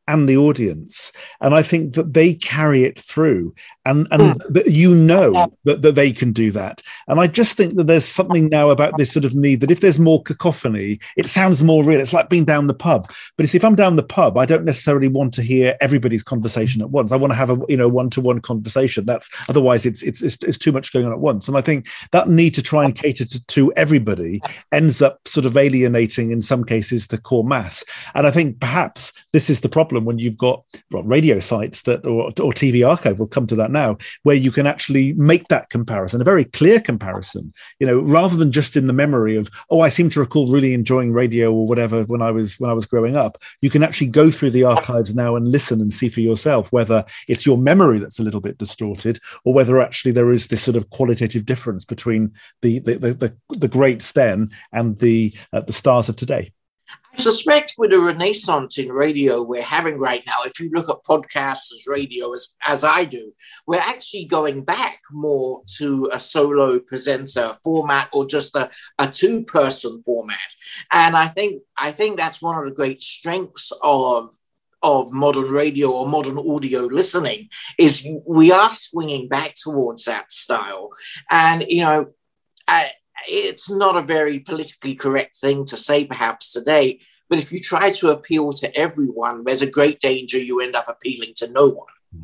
and the audience. And I think that they carry it through, and, and mm. you know that, that they can do that. And I just think that there's something now about this sort of need that if there's more cacophony, it sounds more real. It's like being down the pub. But if I'm down the pub, I don't necessarily want to hear everybody's conversation at once. I want to have a you know one-to-one conversation. That's otherwise it's it's it's, it's too much going on at once. And I think that need to try and cater to, to everybody ends up sort of alienating in some cases the core mass. And I think perhaps this is the problem when you've got well, radio sites that or, or T V archive, we'll come to that now, where you can actually make that comparison, a very clear comparison, you know, rather than just in the memory of, oh, I seem to recall really enjoying radio or whatever when I was when I was growing up. You can actually go through the archives now and listen and see for yourself whether it's your memory that's a little bit distorted or whether actually there is this sort of qualitative difference between the the the, the, the greats then and the uh, the stars of today.
I suspect with the renaissance in radio we're having right now, if you look at podcasts as radio, as, as I do, we're actually going back more to a solo presenter format or just a, a two-person format. And I think I think that's one of the great strengths of of modern radio or modern audio listening is we are swinging back towards that style. And, you know, I, it's not a very politically correct thing to say perhaps today, but if you try to appeal to everyone, there's a great danger you end up appealing to no one.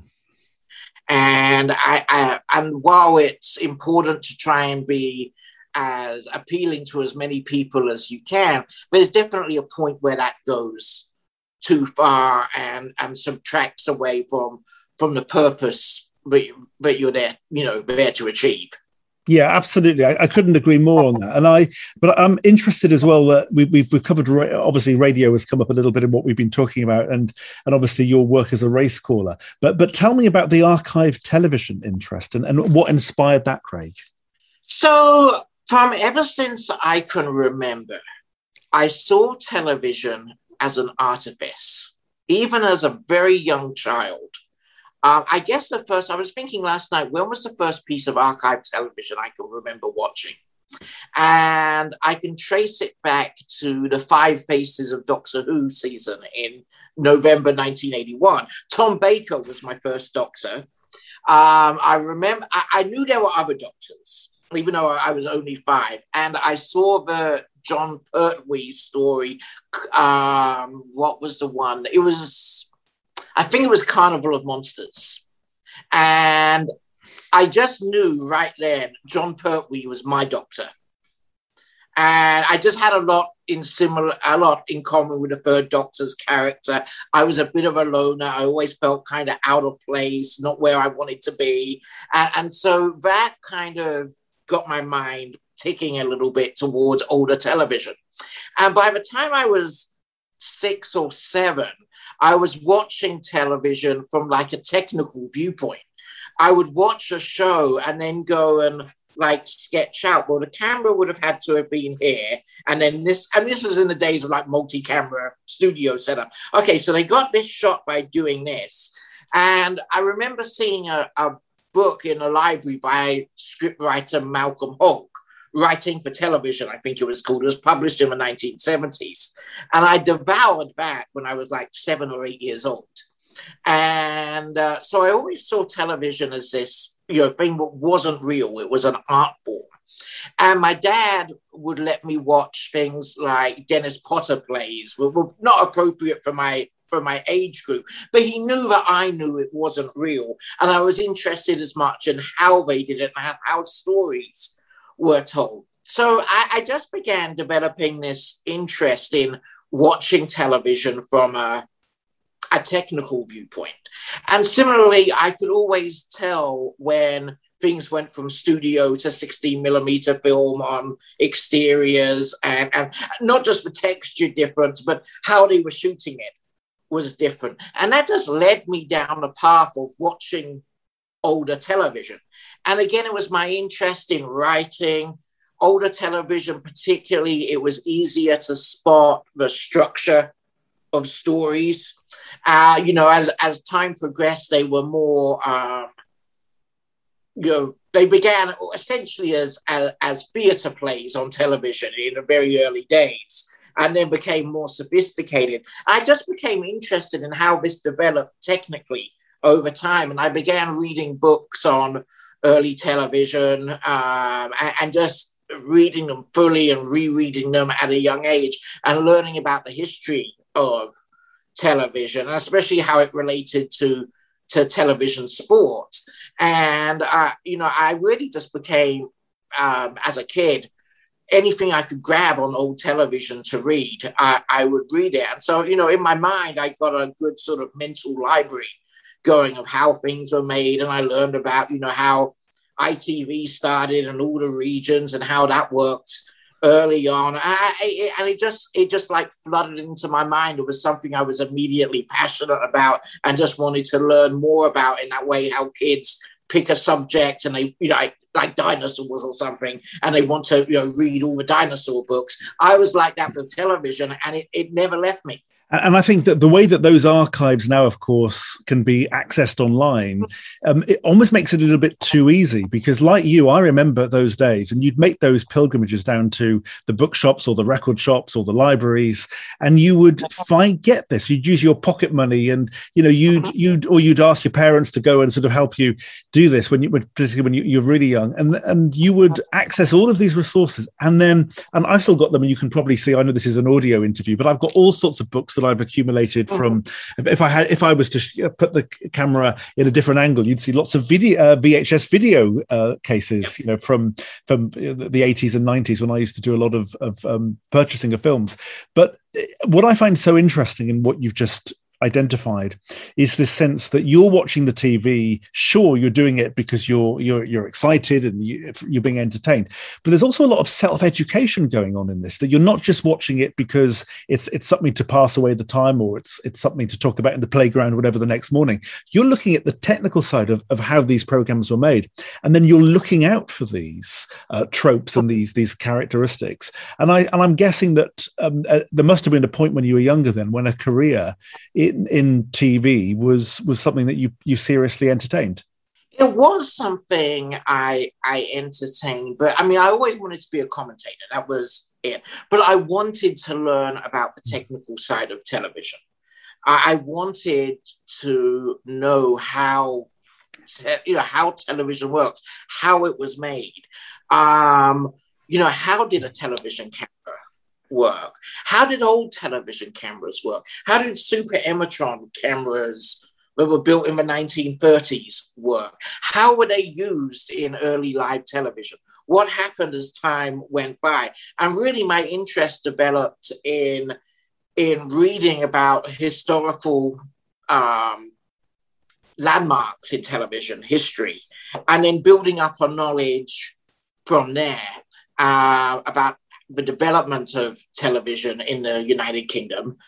And I, I and while it's important to try and be as appealing to as many people as you can, there's definitely a point where that goes too far and, and subtracts away from from the purpose that, that you're there, you know, there to achieve.
Yeah, absolutely. I, I couldn't agree more on that. And I, but I'm interested as well that we, we've we've covered. Obviously, radio has come up a little bit in what we've been talking about, and and obviously your work as a race caller. But but tell me about the archive television interest and, and what inspired that, Craig.
So from ever since I can remember, I saw television as an artifice, even as a very young child. Um, I guess the first, I was thinking last night, when was the first piece of archive television I can remember watching? And I can trace it back to the Five Faces of Doctor Who season in November nineteen eighty-one. Tom Baker was my first Doctor. Um, I remember, I, I knew there were other Doctors, even though I was only five. And I saw the John Pertwee story. Um, what was the one? It was... I think it was Carnival of Monsters. And I just knew right then John Pertwee was my Doctor. And I just had a lot in similar, a lot in common with the Third Doctor's character. I was a bit of a loner. I always felt kind of out of place, not where I wanted to be. And, and so that kind of got my mind ticking a little bit towards older television. And by the time I was six or seven, I was watching television from like a technical viewpoint. I would watch a show and then go and like sketch out, well, the camera would have had to have been here. And then this, and this was in the days of like multi-camera studio setup. Okay, so they got this shot by doing this. And I remember seeing a, a book in a library by scriptwriter Malcolm Hulke, Writing for Television, I think it was called. It was published in the nineteen seventies. And I devoured that when I was like seven or eight years old. And uh, so I always saw television as this, you know, thing that wasn't real. It was an art form. And my dad would let me watch things like Dennis Potter plays, which were not appropriate for my for my age group, but he knew that I knew it wasn't real. And I was interested as much in how they did it and how, how stories were told. So I, I just began developing this interest in watching television from a, a technical viewpoint. And similarly, I could always tell when things went from studio to sixteen millimeter film on exteriors, and, and not just the texture difference, but how they were shooting it was different. And that just led me down the path of watching older television. And again, it was my interest in writing. Older television, particularly, it was easier to spot the structure of stories. Uh, you know, as, as time progressed, they were more, um, you know, they began essentially as, as, as theatre plays on television in the very early days. and then became more sophisticated. I just became interested in how this developed technically over time. And I began reading books on early television um, and, and just reading them fully and rereading them at a young age and learning about the history of television, and especially how it related to, to television sport. And, uh, you know, I really just became, um, as a kid, anything I could grab on old television to read, I, I would read it. And so, you know, in my mind, I got a good sort of mental library going of how things were made. And I learned about, you know, how I T V started and all the regions and how that worked early on. I, I, and it just, it just like flooded into my mind. It was something I was immediately passionate about and just wanted to learn more about, in that way, how kids pick a subject and they, you know, like, like dinosaurs or something, and they want to, you know, read all the dinosaur books. I was like that with television, and it, it never left me.
And I think that the way that those archives now, of course, can be accessed online, um, it almost makes it a little bit too easy, because like you, I remember those days, and you'd make those pilgrimages down to the bookshops or the record shops or the libraries, and you would find, get this, you'd use your pocket money, and, you know, you'd, you'd, or you'd ask your parents to go and sort of help you do this when you, particularly when you, you're really young, and, and you would access all of these resources. And then, and I've still got them, and you can probably see, I know this is an audio interview, but I've got all sorts of books that I've accumulated from, if I had, if I was to put the camera in a different angle, you'd see lots of video, uh, V H S video uh, cases, you know, from from the eighties and nineties, when I used to do a lot of, of um, purchasing of films. But what I find so interesting in what you've just identified is this sense that you're watching the T V. Sure, you're doing it because you're you're you're excited and you, you're being entertained, but there's also a lot of self-education going on in this. That you're not just watching it because it's it's something to pass away the time, or it's it's something to talk about in the playground or whatever the next morning. You're looking at the technical side of, of how these programs were made, and then you're looking out for these uh, tropes and these these characteristics. And I and I'm guessing that um, uh, there must have been a point when you were younger then when a career In, in T V was was something that you you seriously entertained.
It was something I I entertained, but I mean, I always wanted to be a commentator. That was it. But I wanted to learn about the technical side of television. I, I wanted to know how te- you know how television works, how it was made. Um, you know, how did a television camera work? How did old television cameras work? How did Super Emitron cameras that were built in the nineteen thirties work? How were they used in early live television? What happened as time went by? And really my interest developed in, in reading about historical um, landmarks in television history, and then building up a knowledge from there uh, about the development of television in the United Kingdom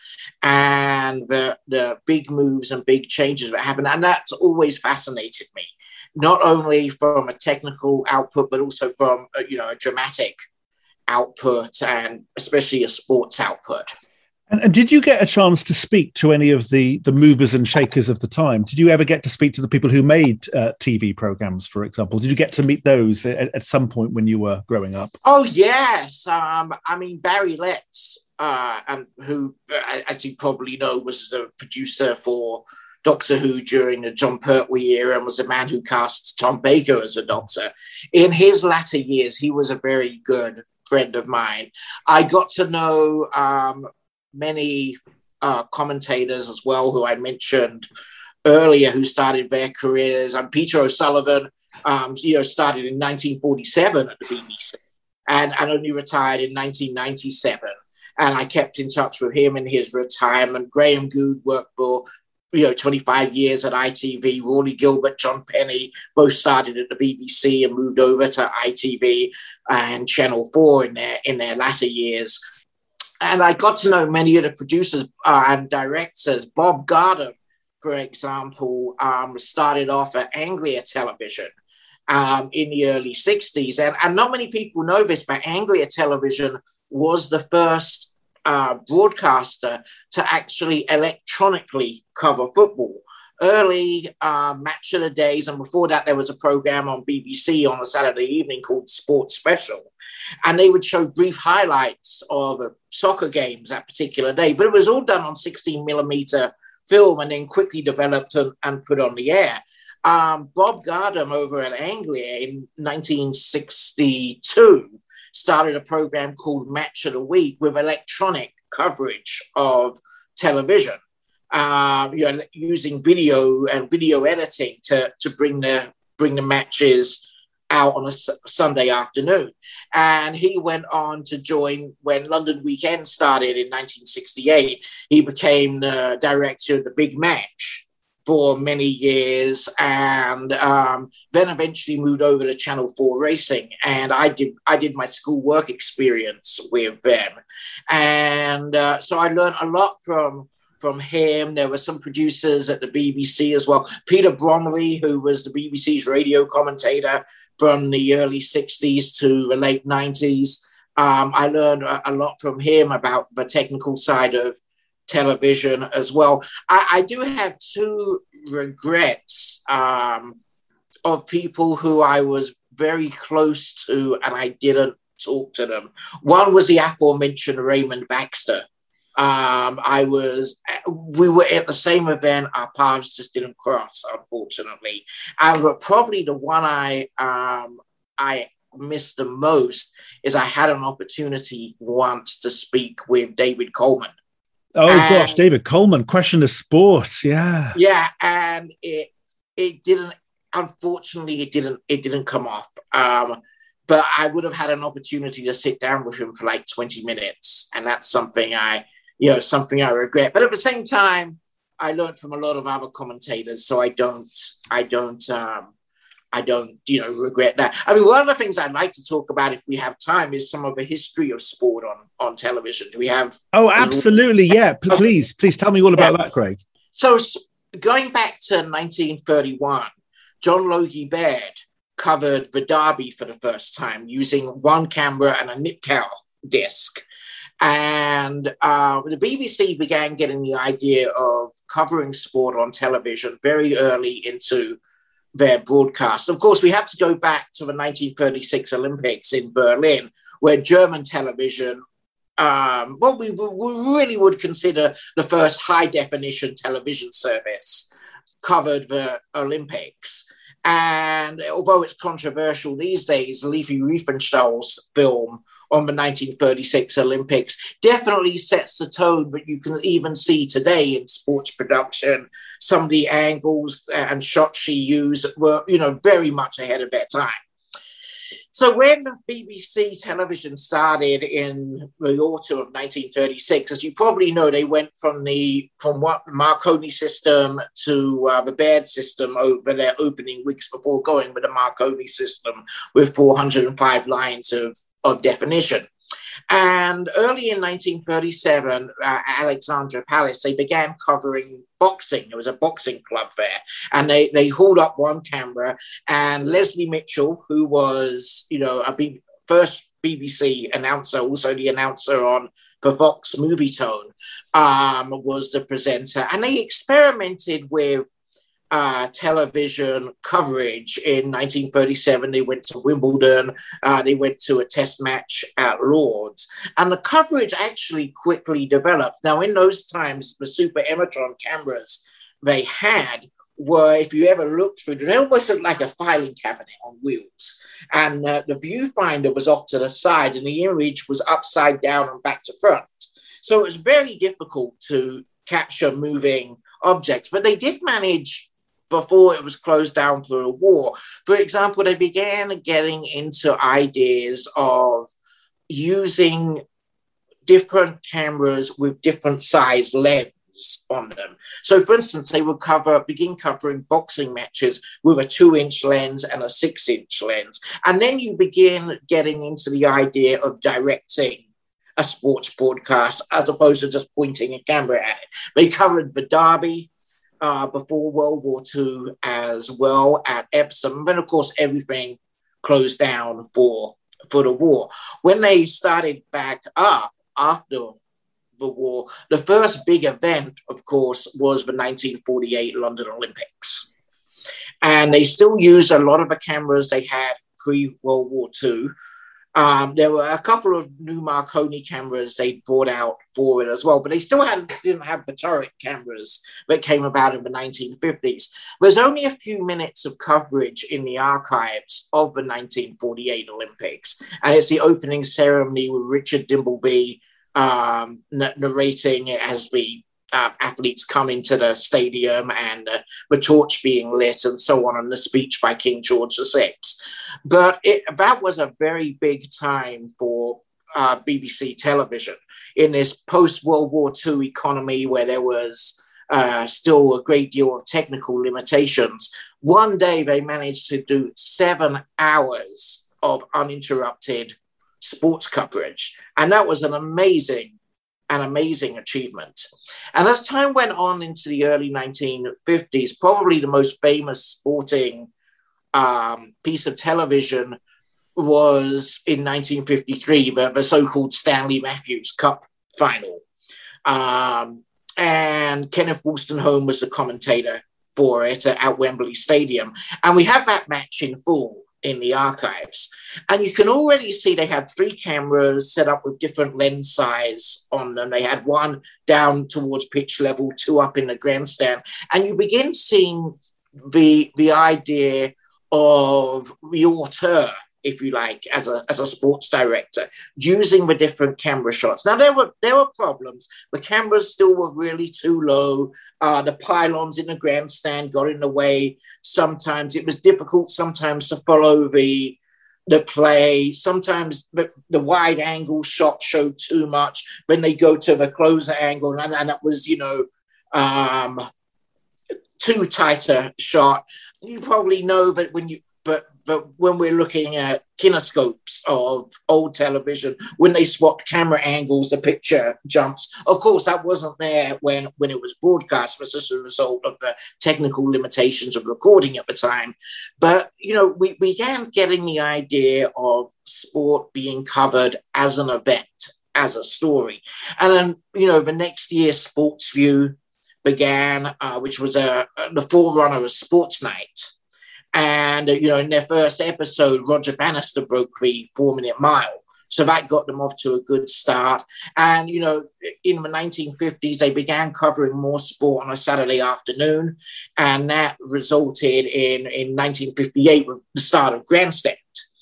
and the, the big moves and big changes that happened. And that's always fascinated me, not only from a technical output, but also from, a, you know, a dramatic output, and especially a sports output.
And, and did you get a chance to speak to any of the, the movers and shakers of the time? Did you ever get to speak to the people who made uh, T V programs, for example? Did you get to meet those at, at some point when you were growing up?
Oh, yes. Um, I mean, Barry Letts, uh, and who, as you probably know, was the producer for Doctor Who during the John Pertwee era and was the man who cast Tom Baker as a Doctor. In his latter years, he was a very good friend of mine. I got to know um, many uh, commentators as well, who I mentioned earlier, who started their careers. And Peter O'Sullivan, um, you know, started in nineteen forty-seven at the B B C and, and only retired in nineteen ninety-seven. And I kept in touch with him in his retirement. Graham Good worked for, you know, twenty-five years at I T V. Rawley Gilbert, John Penny, both started at the B B C and moved over to I T V and Channel four in their in their latter years. And I got to know many of the producers uh, and directors. Bob Gardner, for example, um, started off at Anglia Television um, in the early sixties. And, and not many people know this, but Anglia Television was the first uh, broadcaster to actually electronically cover football. Early uh, Match of the Days, and before that there was a program on B B C on a Saturday evening called Sports Special. And they would show brief highlights of uh, soccer games that particular day. But it was all done on sixteen millimeter film and then quickly developed and, and put on the air. Um, Bob Gardam over at Anglia in nineteen sixty-two started a program called Match of the Week with electronic coverage of television, uh, you know, using video and video editing to, to bring the bring the matches out on a S- Sunday afternoon. And he went on to join when London Weekend started in nineteen sixty-eight. He became the director of the Big Match for many years, and um, then eventually moved over to Channel four Racing. And I did I did my school work experience with them. And uh, so I learned a lot from, from him. There were some producers at the B B C as well. Peter Bromley, who was the B B C's radio commentator from the early sixties to the late nineties. Um, I learned a, a lot from him about the technical side of television as well. I, I do have two regrets um, of people who I was very close to and I didn't talk to them. One was the aforementioned Raymond Baxter. Um, I was, we were at the same event, our paths just didn't cross, unfortunately. And but probably the one I, um, I missed the most is I had an opportunity once to speak with David Coleman.
Oh,
and,
gosh, David Coleman, Question of Sport, yeah.
Yeah, and it it didn't, unfortunately, it didn't it didn't come off. Um, but I would have had an opportunity to sit down with him for like twenty minutes. And that's something I, you know, something I regret. But at the same time, I learned from a lot of other commentators, so I don't, I don't, um, I don't, you know, regret that. I mean, one of the things I'd like to talk about, if we have time, is some of the history of sport on, on television. Do we have?
Oh, absolutely, yeah. Please, please tell me all about yeah. that, Craig.
So going back to nineteen thirty-one, John Logie Baird covered the Derby for the first time using one camera and a Nipkow disc. And uh, the B B C began getting the idea of covering sport on television very early into their broadcast. Of course, we have to go back to the nineteen thirty-six Olympics in Berlin, where German television, um, what we, we really would consider the first high-definition television service, covered the Olympics. And although it's controversial these days, Levi Riefenstahl's film on the nineteen thirty-six Olympics definitely sets the tone, but you can even see today in sports production, some of the angles and shots she used were, you know, very much ahead of their time. So when B B C television started in the autumn of nineteen thirty-six, as you probably know, they went from the from what Marconi system to uh, the Baird system over their opening weeks before going with the Marconi system with four hundred five lines of, of definition. And early in nineteen thirty-seven, uh, Alexandra Palace, they began covering boxing. There was a boxing club there, and they they hauled up one camera. And Leslie Mitchell, who was, you know, a B- first B B C announcer, also the announcer on for Fox Movie Tone, um, was the presenter. And they experimented with Uh, television coverage in nineteen thirty-seven. They went to Wimbledon, uh, they went to a test match at Lord's, and the coverage actually quickly developed. Now, in those times, the Super Emitron cameras they had were, if you ever looked through them, they almost looked like a filing cabinet on wheels. And uh, the viewfinder was off to the side, and the image was upside down and back to front. So it was very difficult to capture moving objects, but they did manage before it was closed down for a war. For example, they began getting into ideas of using different cameras with different size lens on them. So, for instance, they would cover, begin covering boxing matches with a two-inch lens and a six-inch lens. And then you begin getting into the idea of directing a sports broadcast as opposed to just pointing a camera at it. They covered the Derby, Uh, before World War Two as well at Epsom. But of course, everything closed down for, for the war. When they started back up after the war, the first big event, of course, was the nineteen forty-eight London Olympics. And they still use a lot of the cameras they had pre-World War Two. Um, there were a couple of new Marconi cameras they brought out for it as well, but they still had, didn't have the turret cameras that came about in the nineteen fifties. There's only a few minutes of coverage in the archives of the nineteen forty-eight Olympics, and it's the opening ceremony with Richard Dimbleby um, narrating it as the Uh, athletes come into the stadium and uh, the torch being lit and so on, and the speech by King George the Sixth. But it, that was a very big time for uh, B B C television in this post-World War Two economy where there was uh, still a great deal of technical limitations. One day they managed to do seven hours of uninterrupted sports coverage, and that was an amazing an amazing achievement. And as time went on into the early nineteen fifties, probably the most famous sporting um, piece of television was in nineteen fifty-three, the, the so-called Stanley Matthews Cup final. Um, and Kenneth Wolstenholme was the commentator for it at Wembley Stadium. And we have that match in full in the archives. And you can already see they had three cameras set up with different lens size on them. They had one down towards pitch level, two up in the grandstand. And you begin seeing the, the idea of the auteur, if you like, as a as a sports director, using the different camera shots. Now, there were there were problems. The cameras still were really too low. Uh, the pylons in the grandstand got in the way. Sometimes it was difficult sometimes to follow the, the play. Sometimes the, the wide angle shot showed too much when they go to the closer angle. And, and it was, you know, um, too tighter shot. You probably know that when you, but but when we're looking at kinescopes of old television, when they swapped camera angles, the picture jumps. Of course, that wasn't there when, when it was broadcast. It was just a result of the technical limitations of recording at the time. But, you know, we began getting the idea of sport being covered as an event, as a story. And then, you know, the next year, SportsView began, uh, which was a, the forerunner of Sports Night. And, uh, you know, in their first episode, Roger Bannister broke the four-minute mile. So that got them off to a good start. And, you know, in the nineteen fifties, they began covering more sport on a Saturday afternoon. And that resulted in, in nineteen fifty-eight with the start of Grandstand.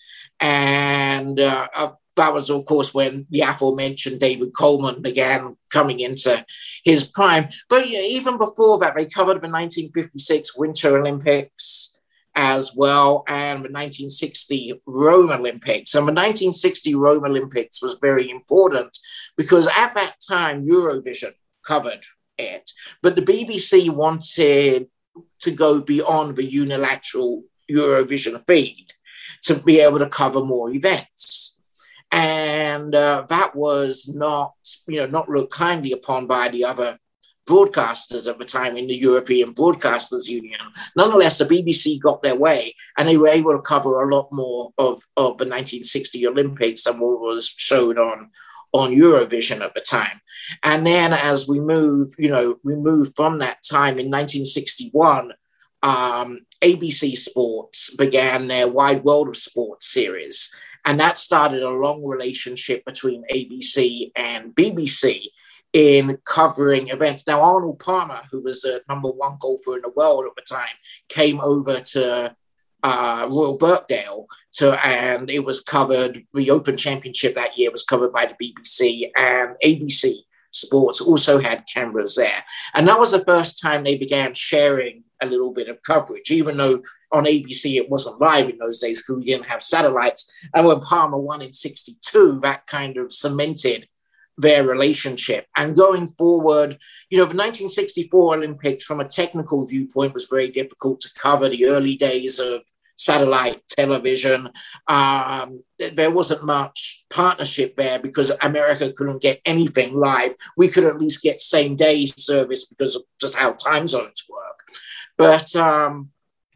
And uh, uh, that was, of course, when the aforementioned David Coleman began coming into his prime. But yeah, even before that, they covered the nineteen fifty-six Winter Olympics as well, and the nineteen sixty Rome Olympics. And the nineteen sixty Rome Olympics was very important because at that time, Eurovision covered it. But the B B C wanted to go beyond the unilateral Eurovision feed to be able to cover more events. And uh, that was not, you know, not looked kindly upon by the other broadcasters at the time in the European Broadcasters Union. Nonetheless, the B B C got their way and they were able to cover a lot more of, of the nineteen sixty Olympics than what was shown on, on Eurovision at the time. And then as we move, you know, we moved from that time in nineteen sixty-one, um, A B C Sports began their Wide World of Sports series. And that started a long relationship between A B C and B B C in covering events. Now, Arnold Palmer, who was the number one golfer in the world at the time, came over to uh, Royal Birkdale, to, and it was covered, the Open Championship that year was covered by the B B C, and A B C Sports also had cameras there. And that was the first time they began sharing a little bit of coverage, even though on A B C it wasn't live in those days because we didn't have satellites. And when Palmer won in sixty-two, that kind of cemented their relationship. And going forward, you know, the nineteen sixty-four Olympics from a technical viewpoint was very difficult to cover. The early days of satellite television, um, there wasn't much partnership there because America couldn't get anything live. We could at least get same day service because of just how time zones work. But um,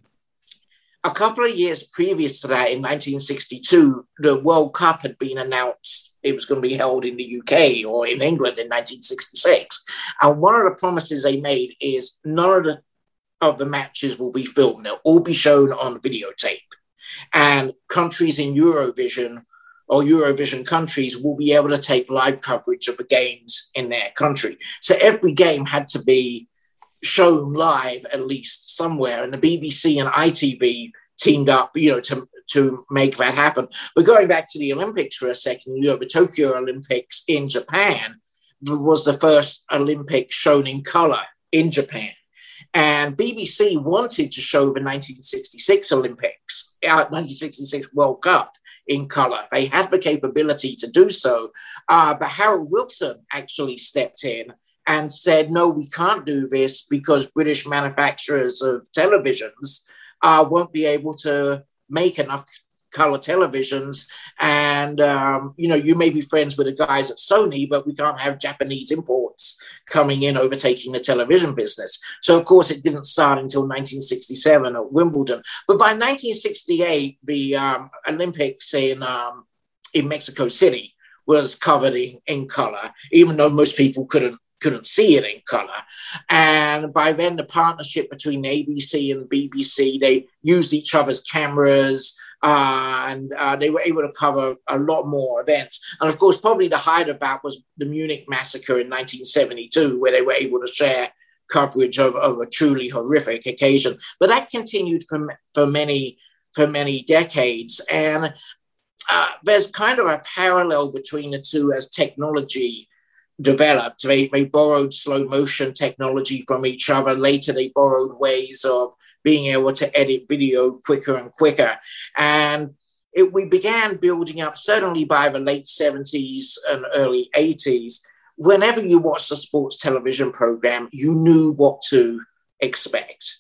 a couple of years previous to that, in nineteen sixty-two, the World Cup had been announced. It was going to be held in the U K or in England in nineteen sixty-six. And one of the promises they made is none of the, of the matches will be filmed. They'll all be shown on videotape. And countries in Eurovision or Eurovision countries will be able to take live coverage of the games in their country. So every game had to be shown live at least somewhere, and the B B C and I T V teamed up, you know, to, to make that happen. But going back to the Olympics for a second, you know, the Tokyo Olympics in Japan was the first Olympics shown in color in Japan. And B B C wanted to show the nineteen sixty-six Olympics, uh, nineteen sixty-six World Cup in color. They had the capability to do so. Uh, but Harold Wilson actually stepped in and said, no, we can't do this because British manufacturers of televisions uh, won't be able to make enough color televisions. And, um, you know, you may be friends with the guys at Sony, but we can't have Japanese imports coming in overtaking the television business. So, of course, it didn't start until nineteen sixty-seven at Wimbledon. But by nineteen sixty-eight, the um, Olympics in, um, in Mexico City was covered in, in color, even though most people couldn't couldn't see it in color. And by then, the partnership between A B C and B B C, they used each other's cameras, uh, and uh, they were able to cover a lot more events. And of course, probably the height of that was the Munich massacre in nineteen seventy-two, where they were able to share coverage of, of a truly horrific occasion. But that continued for, for many for many decades. And uh, there's kind of a parallel between the two as technology developed. They, they borrowed slow motion technology from each other. Later, they borrowed ways of being able to edit video quicker and quicker. And it, we began building up, certainly by the late seventies and early eighties. Whenever you watched a sports television program, you knew what to expect.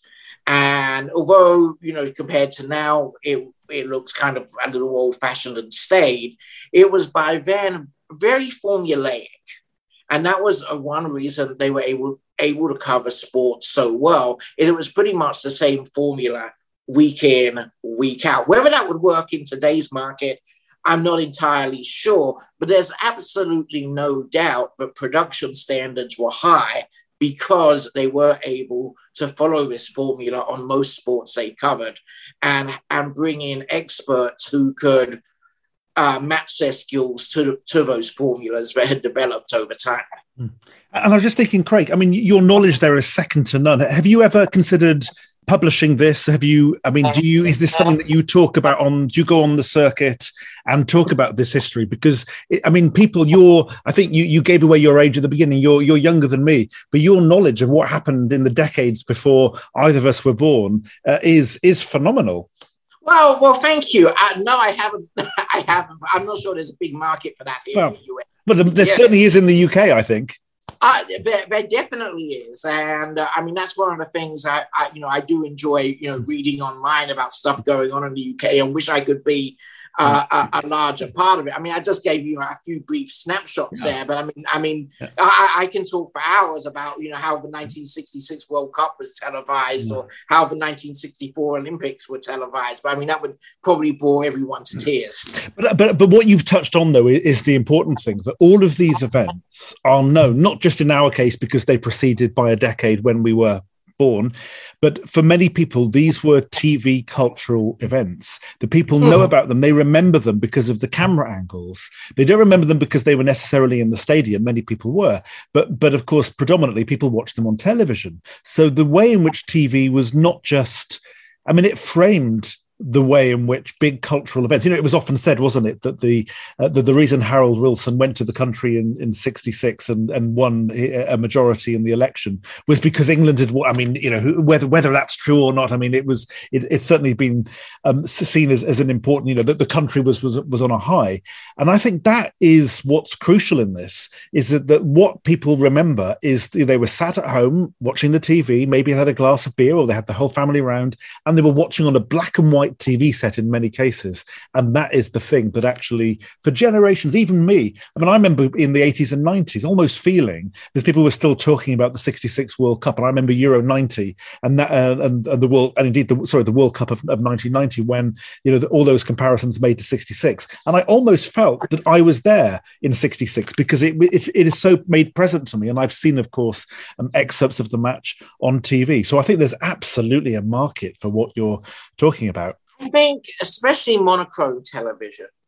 And although, you know, compared to now, it, it looks kind of a little old-fashioned and staid, it was by then very formulaic. And that was uh, one reason they were able, able to cover sports so well. It was pretty much the same formula week in, week out. Whether that would work in today's market, I'm not entirely sure. But there's absolutely no doubt that production standards were high because they were able to follow this formula on most sports they covered and, and bring in experts who could Uh, match their skills to, to those formulas that had developed over time.
And I was just thinking, Craig, I mean, your knowledge there is second to none. Have you ever considered publishing this? Have you, I mean, do you, is this something that you talk about on, do you go on the circuit and talk about this history? Because, it, I mean, people, you're, I think you, you gave away your age at the beginning, you're, you're younger than me, but your knowledge of what happened in the decades before either of us were born uh, is, is phenomenal.
Well, well, thank you. Uh, no, I haven't. I haven't. I'm not sure there's a big market for that here well, in the U S.
But there, there yeah. certainly is in the U K, I think.
Uh, there, there definitely is, and uh, I mean that's one of the things I, I, you know, I do enjoy, you know, reading online about stuff going on in the U K, and wish I could be uh, a, a larger part of it. I mean, I just gave you a few brief snapshots yeah. there, but I mean, I mean, yeah. I, I can talk for hours about, you know, how the nineteen sixty-six World Cup was televised, mm. or how the nineteen sixty-four Olympics were televised. But I mean, that would probably bore everyone to tears.
But but but what you've touched on though is the important thing, that all of these events are known, not just in our case because they preceded by a decade when we were born, but for many people, these were T V cultural events. The people know mm. about them. They remember them because of the camera angles. They don't remember them because they were necessarily in the stadium. Many people were, but but of course, predominantly people watched them on television. So the way in which T V was not just, I mean, it framed the way in which big cultural events, you know, it was often said, wasn't it, that the uh, the, the reason Harold Wilson went to the country in, in sixty-six and, and won a majority in the election was because England had, I mean, you know, whether whether that's true or not, I mean, it was, it, it's certainly been um, seen as, as an important, you know, that the country was, was was on a high. And I think that is what's crucial in this, is that, that what people remember is they were sat at home watching the T V, maybe had a glass of beer or they had the whole family around and they were watching on a black and white T V set in many cases. And that is the thing that actually, for generations, even me, I mean, I remember in the eighties and nineties almost feeling that people were still talking about the sixty-six World Cup. And I remember Euro ninety and that, uh, and, and the World, and indeed, the, sorry, the World Cup of, of nineteen ninety, when, you know, the, all those comparisons made to sixty-six. And I almost felt that I was there in sixty-six because it, it, it is so made present to me. And I've seen, of course, um, excerpts of the match on T V. So I think there's absolutely a market for what you're talking about.
I think, especially monochrome television,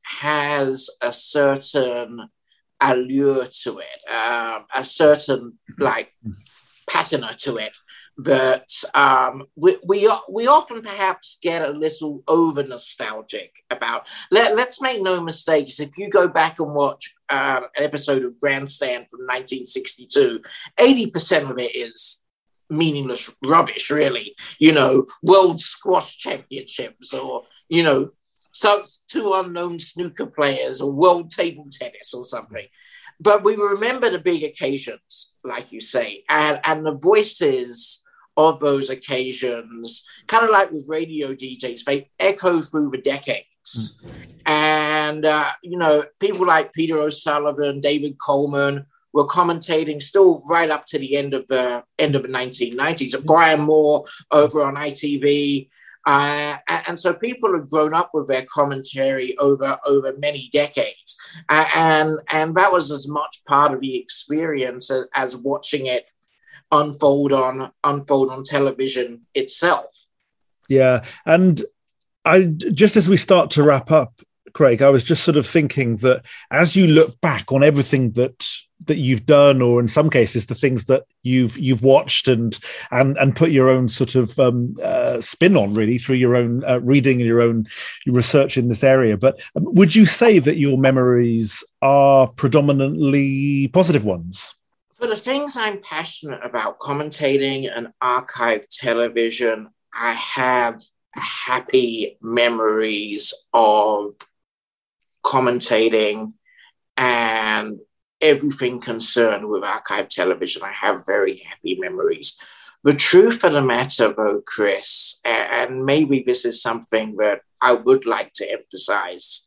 has a certain allure to it, um, a certain like patina to it that um, we, we we often perhaps get a little over nostalgic about. Let, let's make no mistakes. If you go back and watch uh, an episode of Grandstand from nineteen sixty-two, eighty percent of it is meaningless rubbish, really. You know, World Squash Championships, or, you know, so two unknown snooker players, or World Table Tennis or something. But we remember the big occasions, like you say, and, and the voices of those occasions, kind of like with radio D Js, they echo through the decades. Mm. And, uh, you know, people like Peter O'Sullivan, David Coleman were commentating still right up to the end of the end of the nineteen nineties. And Brian Moore over on I T V. Uh, and so people have grown up with their commentary over, over many decades. Uh, and, and that was as much part of the experience as, as watching it unfold on unfold on television itself.
Yeah. And I just as we start to wrap up, Craig, I was just sort of thinking that as you look back on everything that that you've done, or in some cases the things that you've you've watched and and and put your own sort of um, uh, spin on, really, through your own uh, reading and your own research in this area. But um, would you say that your memories are predominantly positive ones?
For the things I'm passionate about, commentating and archive television, I have happy memories of commentating and everything concerned with archive television. I have very happy memories. The truth of the matter, though, Chris, and maybe this is something that I would like to emphasize,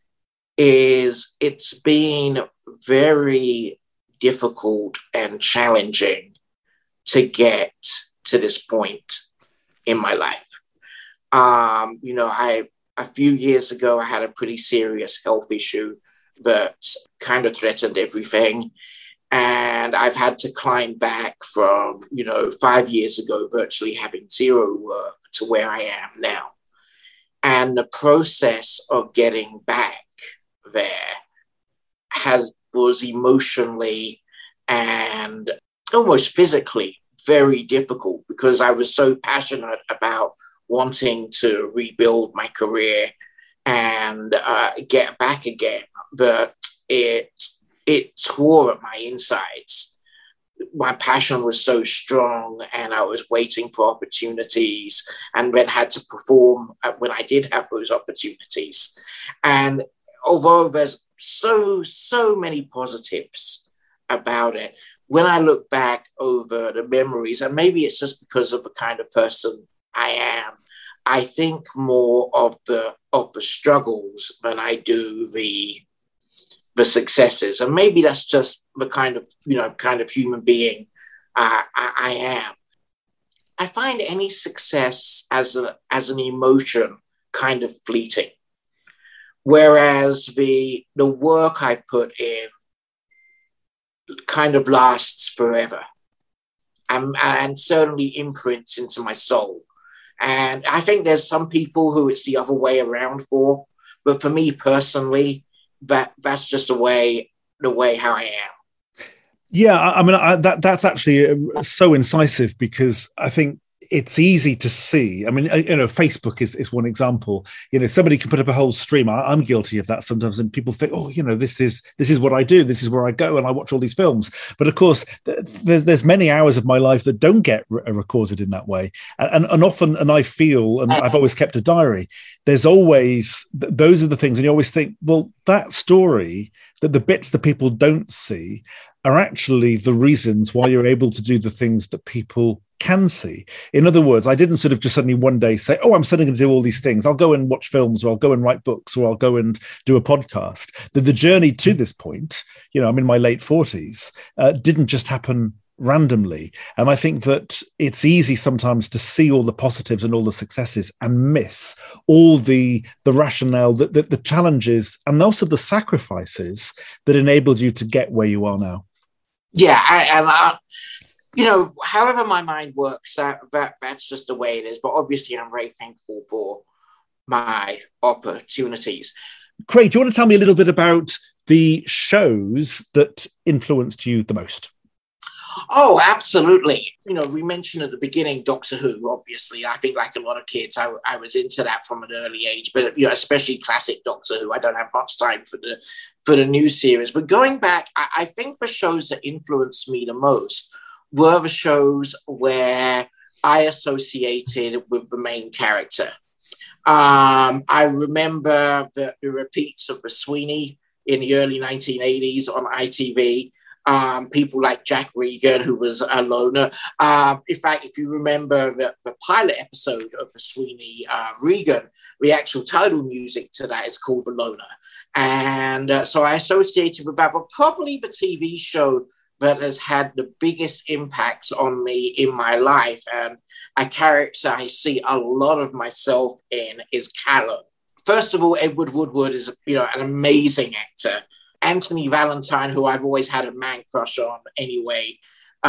is it's been very difficult and challenging to get to this point in my life. Um, you know, I a few years ago, I had a pretty serious health issue that kind of threatened everything. And I've had to climb back from, you know, five years ago, virtually having zero work to where I am now. And the process of getting back there has was emotionally and almost physically very difficult, because I was so passionate about wanting to rebuild my career and uh, get back again that it it tore at my insides. My passion was so strong, and I was waiting for opportunities, and then had to perform when I did have those opportunities. And although there's so, so many positives about it, when I look back over the memories, and maybe it's just because of the kind of person I am, I think more of the of the struggles than I do the the successes. And maybe that's just the kind of, you know, kind of human being uh, I, I am. I find any success as a as an emotion kind of fleeting, whereas the the work I put in kind of lasts forever, and, and certainly imprints into my soul. And I think there's some people who it's the other way around for, but for me personally, that that's just the way the way how I am.
Yeah, I mean I, that that's actually so incisive, because I think it's easy to see. I mean, you know, Facebook is, is one example. You know, somebody can put up a whole stream. I, I'm guilty of that sometimes, and people think, oh, you know, this is this is what I do. This is where I go, and I watch all these films. But of course, there's there's many hours of my life that don't get re- recorded in that way, and and often, and I feel, and I've always kept a diary. There's always those are the things, and you always think, well, that story, that the bits that people don't see, are actually the reasons why you're able to do the things that people can see. In other words, I didn't sort of just suddenly one day say, oh, I'm suddenly going to do all these things. I'll go and watch films, or I'll go and write books, or I'll go and do a podcast. The, the journey to this point, you know, I'm in my late forties, uh, didn't just happen randomly. And I think that it's easy sometimes to see all the positives and all the successes and miss all the the rationale, the, the, the challenges, and also the sacrifices that enabled you to get where you are now.
Yeah, I, and I, you know, however my mind works, that, that that's just the way it is. But obviously, I'm very thankful for my opportunities.
Craig, do you want to tell me a little bit about the shows that influenced you the most?
Oh, absolutely. You know, we mentioned at the beginning Doctor Who, obviously. I think like a lot of kids, I, I was into that from an early age, but, you know, especially classic Doctor Who. I don't have much time for the for the new series. But going back, I, I think the shows that influenced me the most were the shows where I associated with the main character. Um, I remember the, the repeats of the Sweeney in the early nineteen eighties on I T V. Um, people like Jack Regan, who was a loner. Um, in fact, if you remember the, the pilot episode of the Sweeney uh, Regan, the actual title music to that is called The Loner. And uh, so I associated with that, but probably the T V show that has had the biggest impacts on me in my life, and a character I see a lot of myself in, is Callan. First of all, Edward Woodward is, you know, an amazing actor. Anthony Valentine, who I've always had a man crush on anyway,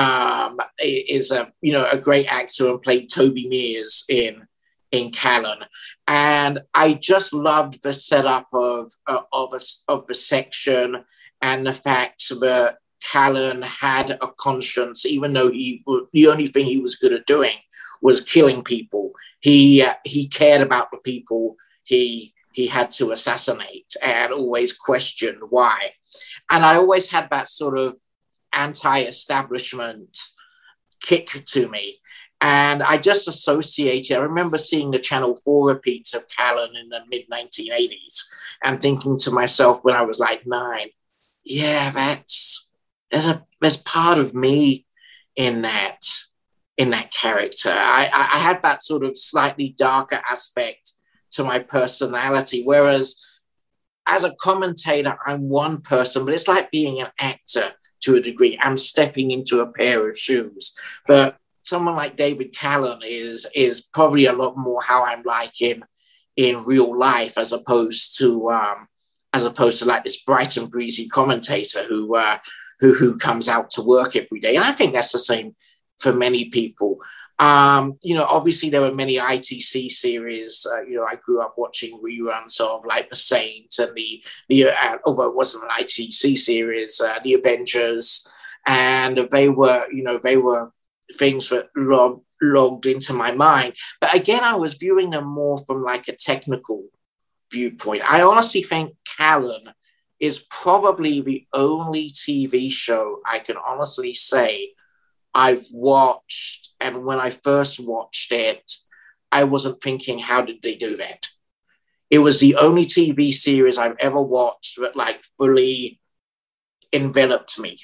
um, is a you know a great actor and played Toby Mears in in Callan. And I just loved the setup of uh, of a, of the section, and the fact that Callan had a conscience, even though he the only thing he was good at doing was killing people. He uh, he cared about the people he. he had to assassinate, and always questioned why. And I always had that sort of anti-establishment kick to me. And I just associated, I remember seeing the Channel four repeats of Callan in the mid nineteen eighties and thinking to myself when I was like nine, yeah, that's, there's a, there's part of me in that, in that character. I, I had that sort of slightly darker aspect to my personality, whereas as a commentator, I'm one person, but it's like being an actor to a degree. I'm stepping into a pair of shoes. But someone like David Callan is is probably a lot more how I'm like in in real life, as opposed to um, as opposed to like this bright and breezy commentator who uh, who who comes out to work every day. And I think that's the same for many people. Um, you know, obviously there were many I T C series. Uh, you know, I grew up watching reruns of like The Saint and the, the uh, although it wasn't an I T C series, uh, The Avengers, and they were, you know, they were things that log, logged into my mind. But again, I was viewing them more from like a technical viewpoint. I honestly think Callan is probably the only T V show I can honestly say I've watched, and when I first watched it, I wasn't thinking, how did they do that? It was the only T V series I've ever watched that like fully enveloped me.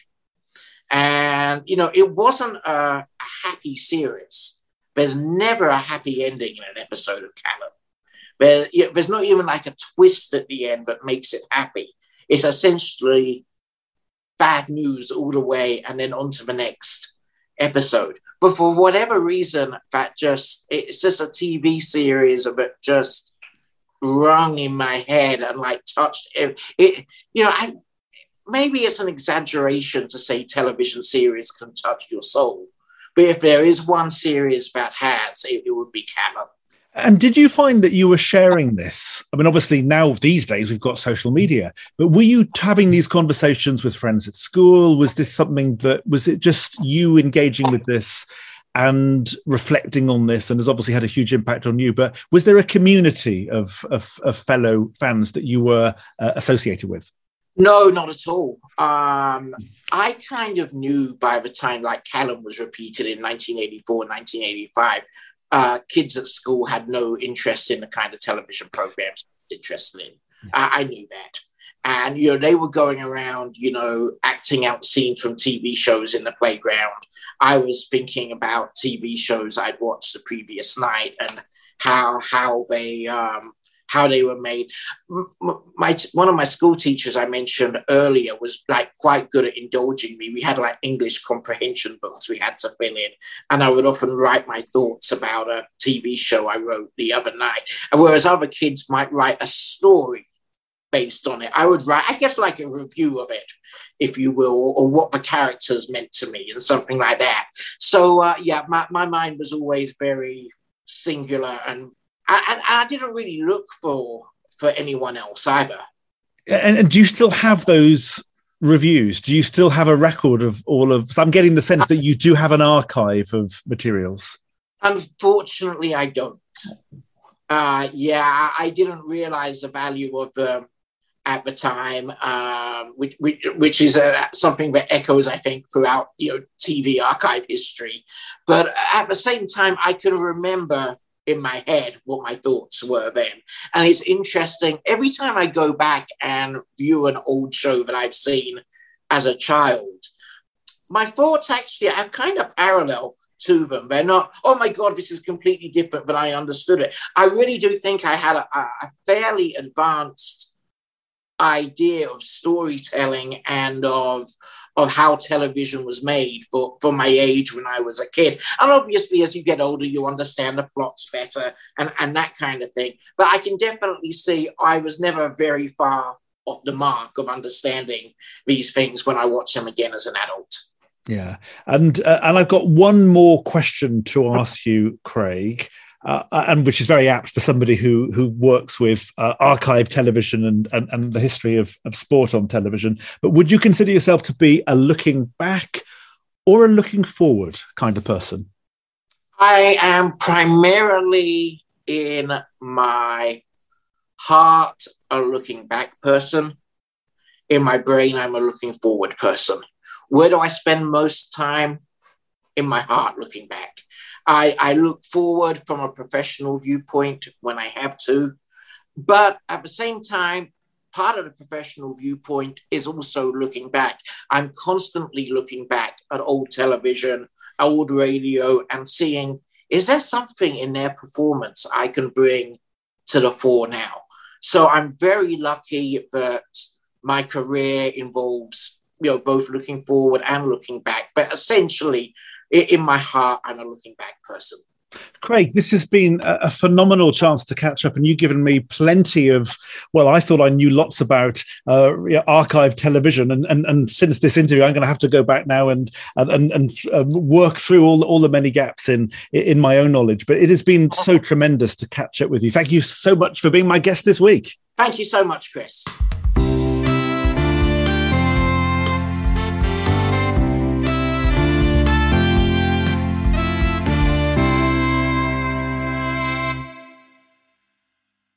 And, you know, it wasn't a, a happy series. There's never a happy ending in an episode of Callan. There, you know, there's not even like a twist at the end that makes it happy. It's essentially bad news all the way and then on to the next episode. But for whatever reason, that just, it's just a T V series of it just rung in my head and like touched it. it you know, I maybe it's an exaggeration to say television series can touch your soul. But if there is one series that has, it, it would be Callan.
And did you find that you were sharing this? I mean, obviously now these days we've got social media, but were you having these conversations with friends at school? Was this something that, was it just you engaging with this and reflecting on this, and has obviously had a huge impact on you, but was there a community of, of, of fellow fans that you were uh, associated with?
No, not at all. Um, I kind of knew by the time like Callan was repeated in nineteen eighty-four, nineteen eighty-five, uh, kids at school had no interest in the kind of television programs I was interested in. I, I knew that. And, you know, they were going around, you know, acting out scenes from T V shows in the playground. I was thinking about T V shows I'd watched the previous night and how how they um, how they were made. My one of my school teachers I mentioned earlier was like quite good at indulging me. We had like English comprehension books we had to fill in, and I would often write my thoughts about a T V show I wrote the other night. And whereas other kids might write a story based on it, I would write, I guess, like a review of it, if you will, or, or what the characters meant to me and something like that. So, uh, yeah, my, my mind was always very singular, and I, I, I didn't really look for for anyone else either.
And, and do you still have those reviews? Do you still have a record of all of? So I'm getting the sense that you do have an archive of materials.
Unfortunately, I don't. Uh, yeah, I didn't realize the value of them at the time, um, which, which, which is uh, something that echoes, I think, throughout you know T V archive history. But at the same time, I can remember in my head what my thoughts were then. And it's interesting, every time I go back and view an old show that I've seen as a child, my thoughts actually are kind of parallel to them. They're not, oh my God, this is completely different than I understood it. I really do think I had a, a fairly advanced idea of storytelling and of of how television was made for, for my age when I was a kid. And obviously, as you get older, you understand the plots better and, and that kind of thing. But I can definitely see I was never very far off the mark of understanding these things when I watch them again as an adult.
Yeah. And, uh, and I've got one more question to ask you, Craig. Uh, and which is very apt for somebody who who works with uh, archive television and, and, and the history of, of sport on television. But would you consider yourself to be a looking back or a looking forward kind of person?
I am primarily in my heart a looking back person. In my brain, I'm a looking forward person. Where do I spend most time? In my heart, looking back. I, I look forward from a professional viewpoint when I have to, but at the same time, part of the professional viewpoint is also looking back. I'm constantly looking back at old television, old radio, and seeing, is there something in their performance I can bring to the fore now? So I'm very lucky that my career involves, you know, both looking forward and looking back, but essentially, in my heart, I'm a looking back person.
Craig, this has been a phenomenal chance to catch up, and you've given me plenty of, well, I thought I knew lots about uh, archive television, and, and and since this interview, I'm going to have to go back now and and and uh, work through all all the many gaps in in my own knowledge. But it has been so tremendous to catch up with you. Thank you so much for being my guest this week.
Thank you so much, Chris.